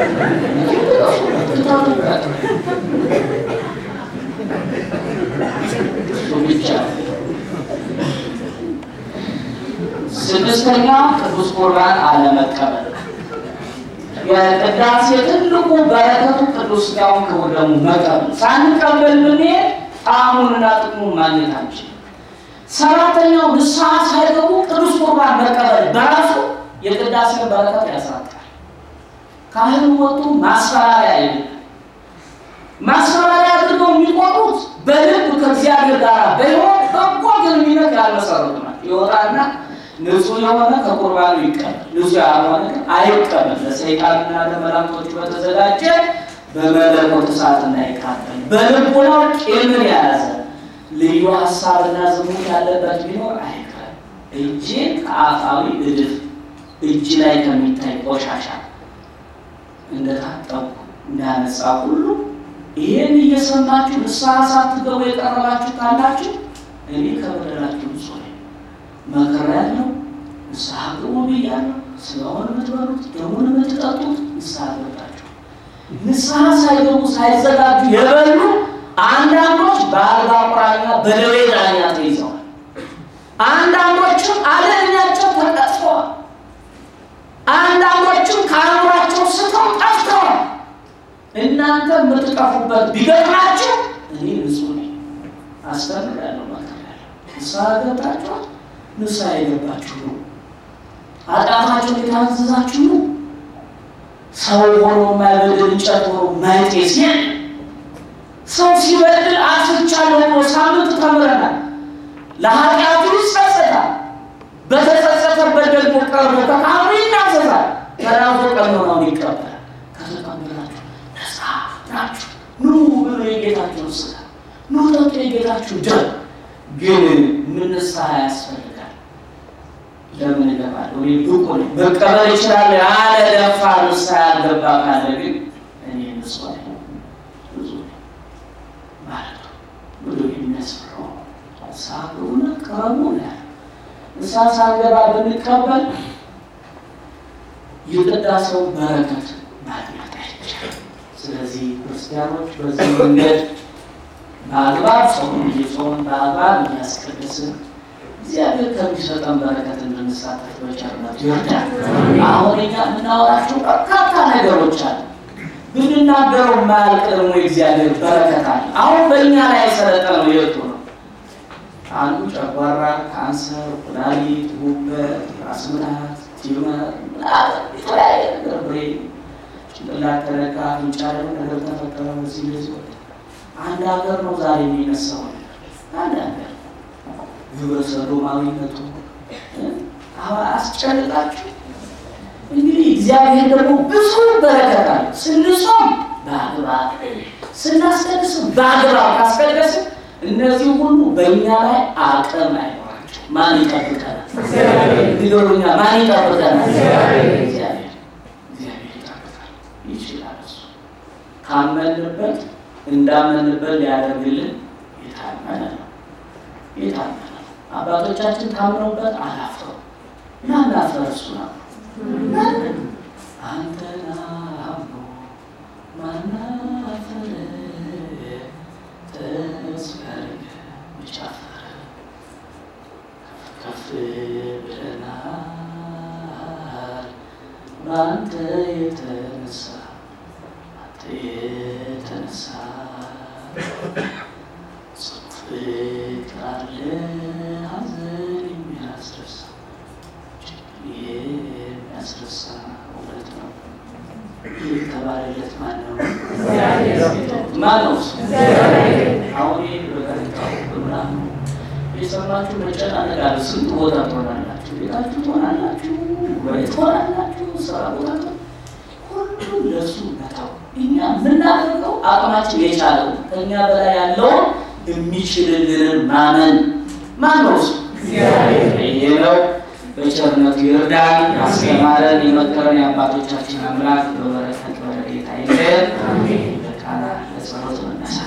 ብቻ። ስድስተኛ ቅዱስ ቁርባን አለመቀበል። የቅዳሴ ትልቁ በረከቱ ቅዱስ ሥጋውን ክቡር ደሙን መቀበል። ሳንቀበል ብንሄድ ጣዕሙንና ጥቅሙን ማግኘት አንችልም። ሰባተኛው ንስሐ ሳይገቡ ቅዱስ ቁርባን መቀበል በራሱ የቅዳሴን በረከት ያሳጣል። ካህኑ ወጡ ማስፈራሪያ አይደለም። ማስፈራሪያ አድርገው የሚቆጥሩት በልብ ከእግዚአብሔር ጋር በሕይወት በጎ ግንኙነት ያልመሰረቱ ናቸው። ይወጣና ንጹሕ የሆነ ከቁርባኑ ይቀበል፣ ንጹሕ ያልሆነ ግን አይቀበል። ለሰይጣንና ለመላእክቶች በተዘጋጀ በመለኮት እሳት እንዳይቃጠል በልቡናው ቂምን የያዘ ልዩ ሀሳብና ዝሙት ያለበት ቢኖር አይቀር። እጅን ከአፋዊ እድፍ እጅ ላይ ከሚታይ ቆሻሻ እንደታጠቡ እንዳነጻ ሁሉ ይሄን እየሰማችሁ ንስሐ ሳትገቡ የቀረባችሁ ካላችሁ እኔ ከበደላችሁ ንጹሕ ነኝ፣ መከራያለሁ፣ ንስሐ ግቡ ብያለሁ። ሥጋውን የምትበሉት ደሙን የምትጠጡት ንስሐ ገብታችሁ። ንስሐ ሳይገቡ ሳይዘጋጁ የበሉ አንዳንዶች በአልጋ ቁራኛ በደዌ ዳኛ ተይዘዋል። አንዳንዶችም አለኛቸው ተቀጥፈዋል። አንዳንዶችም ከአእምሯቸው ስተው ጠፍተዋል። እናንተ የምትጠፉበት ቢገጥማችሁ እኔ ንጹሕ ነኝ አስተምራለሁ፣ መከራለሁ። ንስሐ ገብታችኋል። ንስሐ የገባችሁ ነው። ኃጢአታችሁን የታዘዛችሁ ነው። ሰው ሆኖ የማይበድል እንጨት ሆኖ የማይጤስ ሰው ሲበድል አጥፍቻለሁ ብሎ ሳምንት ተምረናል። ለኃጢአቱ ይጸጸታል። በተጸጸተበት ደግሞ ቀርቦ ከካህኑ ይናዘዛል። ከራሱ ቀኖናውን ይቀበላል። ከተቀበላችሁ ነፃ ናችሁ። ኑ ብሎ የጌታችሁን ሥጋ ኑ ጠጡ የጌታችሁ ደም። ግን ንስሐ ያስፈልጋል። ለምን እገባለሁ? እኔ ብቁ ነኝ፣ መቀበል እችላለሁ ያለ ደፋር ንስሐ ያልገባ ካለ ግን እኔ ንጹሕ ነኝ ብዙ ማለት ነው ብሎ የሚያስፈራው ሳብሩን ቀረቡ ነው። ንስሐ ሳንገባ ብንቀበል የቅዳሴው በረከት ማግኘት አይቻልም። ስለዚህ ክርስቲያኖች በዚህ መንገድ በአግባብ ጾም እየጾምን በአግባብ እያስቀደስን እግዚአብሔር ከሚሰጠን በረከት እንድንሳተፍ በቸርነቱ ይርዳል። አሁን እኛ የምናወራቸው በርካታ ነገሮች አሉ። ብንናገረው የማያልቅ ደግሞ የእግዚአብሔር በረከት አለ። አሁን በእኛ ላይ የሰለጠነው የቱ ነው? አንዱ ጨጓራ ካንሰር፣ ኩላሊት፣ ጉበት፣ ራስ ምታት፣ ቲዩመር የተለያየ ነገር ብሬን ጭንቅላት ተነካ፣ አፍንጫ ደግሞ ነገር ተፈጠረ። በዚህ አንድ ሀገር ነው ዛሬ የሚነሳው። አንድ ሀገር ግብረ ሰዶማዊነቱ አስጨንቃችሁ። እንግዲህ እግዚአብሔር ደግሞ ብዙ በረከት አለ። ስንጾም በአግባብ ስናስቀድስም በአግባብ ካስቀደስን እነዚህ ሁሉ በእኛ ላይ አቅም አይኖራቸው። ማን ይጠብቀናል? ሊገሩኛ ማን ይጠብቀናል? እግዚአብሔር ይጠብቃል። ይችላል። እሱ ካመንበት እንዳመንበት ሊያደርግልን የታመነ ነው። አባቶቻችን ታምነውበት አላፈሩ። ማን አፈረ? እሱ ነው። አንተና አምኖ ማን አፈረ? ተስፈር ብቻፈረ ከፍ ብለናል በአንተ የተነሳ ፍቅር አለ ሐዘን የሚያስረሳ እውነት ነው። የተባለለት ማን ነው? ማን ነው? አሁን በጋዜጣው ምናምን የሰማችሁ መጨናነቃለ። ስንት ቦታ ትሆናላችሁ? ቤታችሁ ትሆናላችሁ፣ ወይ ትሆናላችሁ፣ ስራ ቦታ ሁሉም ለእሱ መተው። እኛ የምናደርገው አቅማችን የቻለው ከእኛ በላይ ያለውን የሚችልልንን ማመን። ማን ነው? እሱ ይሄ ነው። በቸርነቱ ይርዳን። ያስተማረን የመከረን የአባቶቻችን አምላክ በበረከት በረድኤት አይለየን። በቃና ለጸሎት መነሳ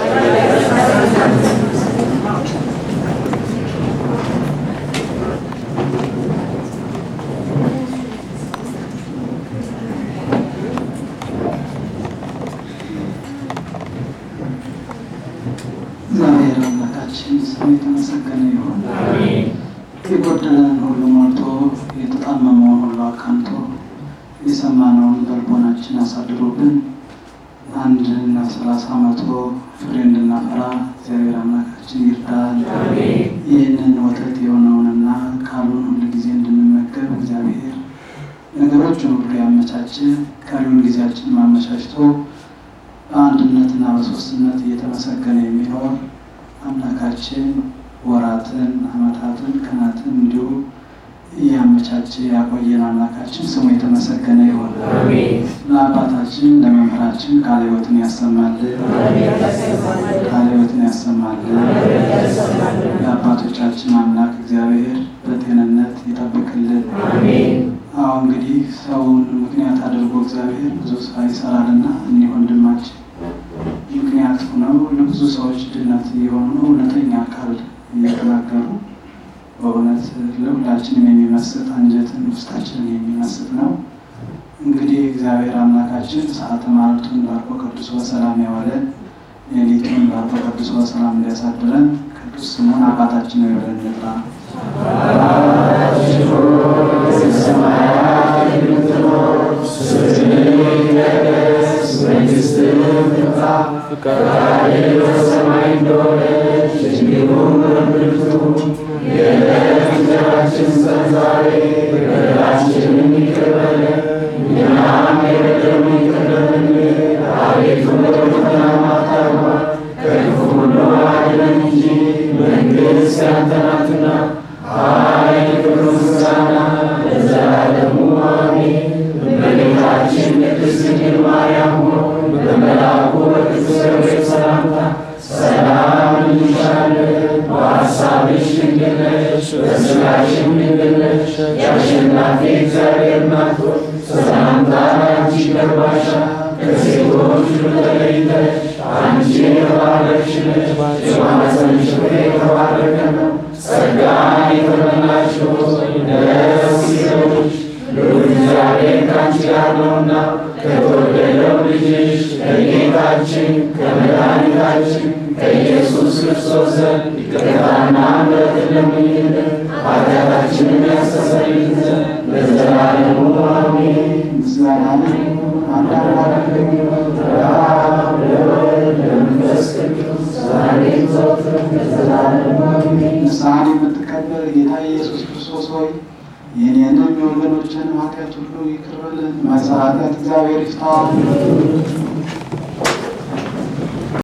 እግዚአብሔር አምላካችን ስሙ የተመሰገነ ይሁን። የጎደለንን ሁሉ ሞልቶ የተጣመመውን ሁሉ አቃንቶ የሰማነውን በልቦናችን አሳድሮብን 130 መቶ ፍሬ እንድናፈራ እግዚአብሔር አምላካችን ይርዳል። ይህንን ወተት የሆነውንና ቃሉን ሁሉ ጊዜ እንድንመገብ እግዚአብሔር ነገሮችን ሁሉ ያመቻቸ ቀሪውን ጊዜያችን ማመቻችቶ በአንድነትና በሶስትነት እየተመሰገነ የሚኖር አምላካችን ወራትን፣ ዓመታትን፣ ቀናትን እንዲሁ እያመቻቸ ያቆየን አምላካችን ስሙ የተመሰገነ ይሁን። ለአባታችን ለመምህራችን ቃለ ሕይወትን ያሰማልን፣ ቃለ ሕይወትን ያሰማልን። የአባቶቻችን አምላክ እግዚአብሔር በጤንነት ይጠብቅልን። አሁን እንግዲህ ሰውን ምክንያት አድርጎ እግዚአብሔር ብዙ ስራ ይሰራልና እኒህ ወንድማችን ምክንያት ሆነው ለብዙ ሰዎች ድነት የሆኑ እውነተኛ ቃል እየተናገሩ በእውነት ለሁላችንም የሚመስጥ አንጀትን ውስጣችንን የሚመስጥ ነው። እንግዲህ እግዚአብሔር አምላካችን ሰዓተ ማለቱን ባርኮ ቅዱስ በሰላም ያዋለን፣ ሌሊቱን ባርኮ ቅዱስ በሰላም እንዲያሳድረን ቅዱስ ስሙን አባታችን ነው ብለን እንጥራ። በሰማያት የምትኖር ስምህ ይቀደስ፣ መንግሥትህ ትምጣ፣ ፈቃድህ በሰማይ እንደሆነች እንዲሁም በምድር ትሁን። የዕለት እንጀራችንን ስጠን ዛሬ፣ በደላችንን ይቅር በለን እኛም የበደሉንን ይቅር እንደምንል፣ አቤቱ ወደ ፈተና አታግባን ጸጋሽን ድንግልነሽ የአሸናፊ እግዚአብሔር እናት ሆይ ሰላምታ አንቺ ይገባሻል። ከሴቶች ሁሉ ተለይተሽ አንቺ የተባረክሽ ነሽ፣ የማኅፀንሽ ፍሬ የተባረከ ነው። ጸጋን የተመላሽ ሆይ ደስ ይበልሽ፣ ልዑል እግዚአብሔር ከአንቺ ጋር ነውና ከተወደደው ልጅሽ ከጌታችን ከመድኃኒታችን ከኢየሱስ ክርስቶስ ዘንድ ይቅርታና ምሕረትን ለምኝልን ኃጢአታችንን ያስተሰርይልን ዘንድ ለዘላለሙ አሜን። ምስጋና አንድ አምላክ ለሚሆን ለአብ ለወልድ ለመንፈስ ቅዱስ ዛሬም ዘወትርም ለዘላለሙ አሜን። ንስሐን የምትቀበል ጌታ ኢየሱስ ክርስቶስ ሆይ የእኔንም የወገኖችን ኃጢአት ሁሉ ይቅር በለን። ማይሰራ ኃጢአት እግዚአብሔር ይፍታ።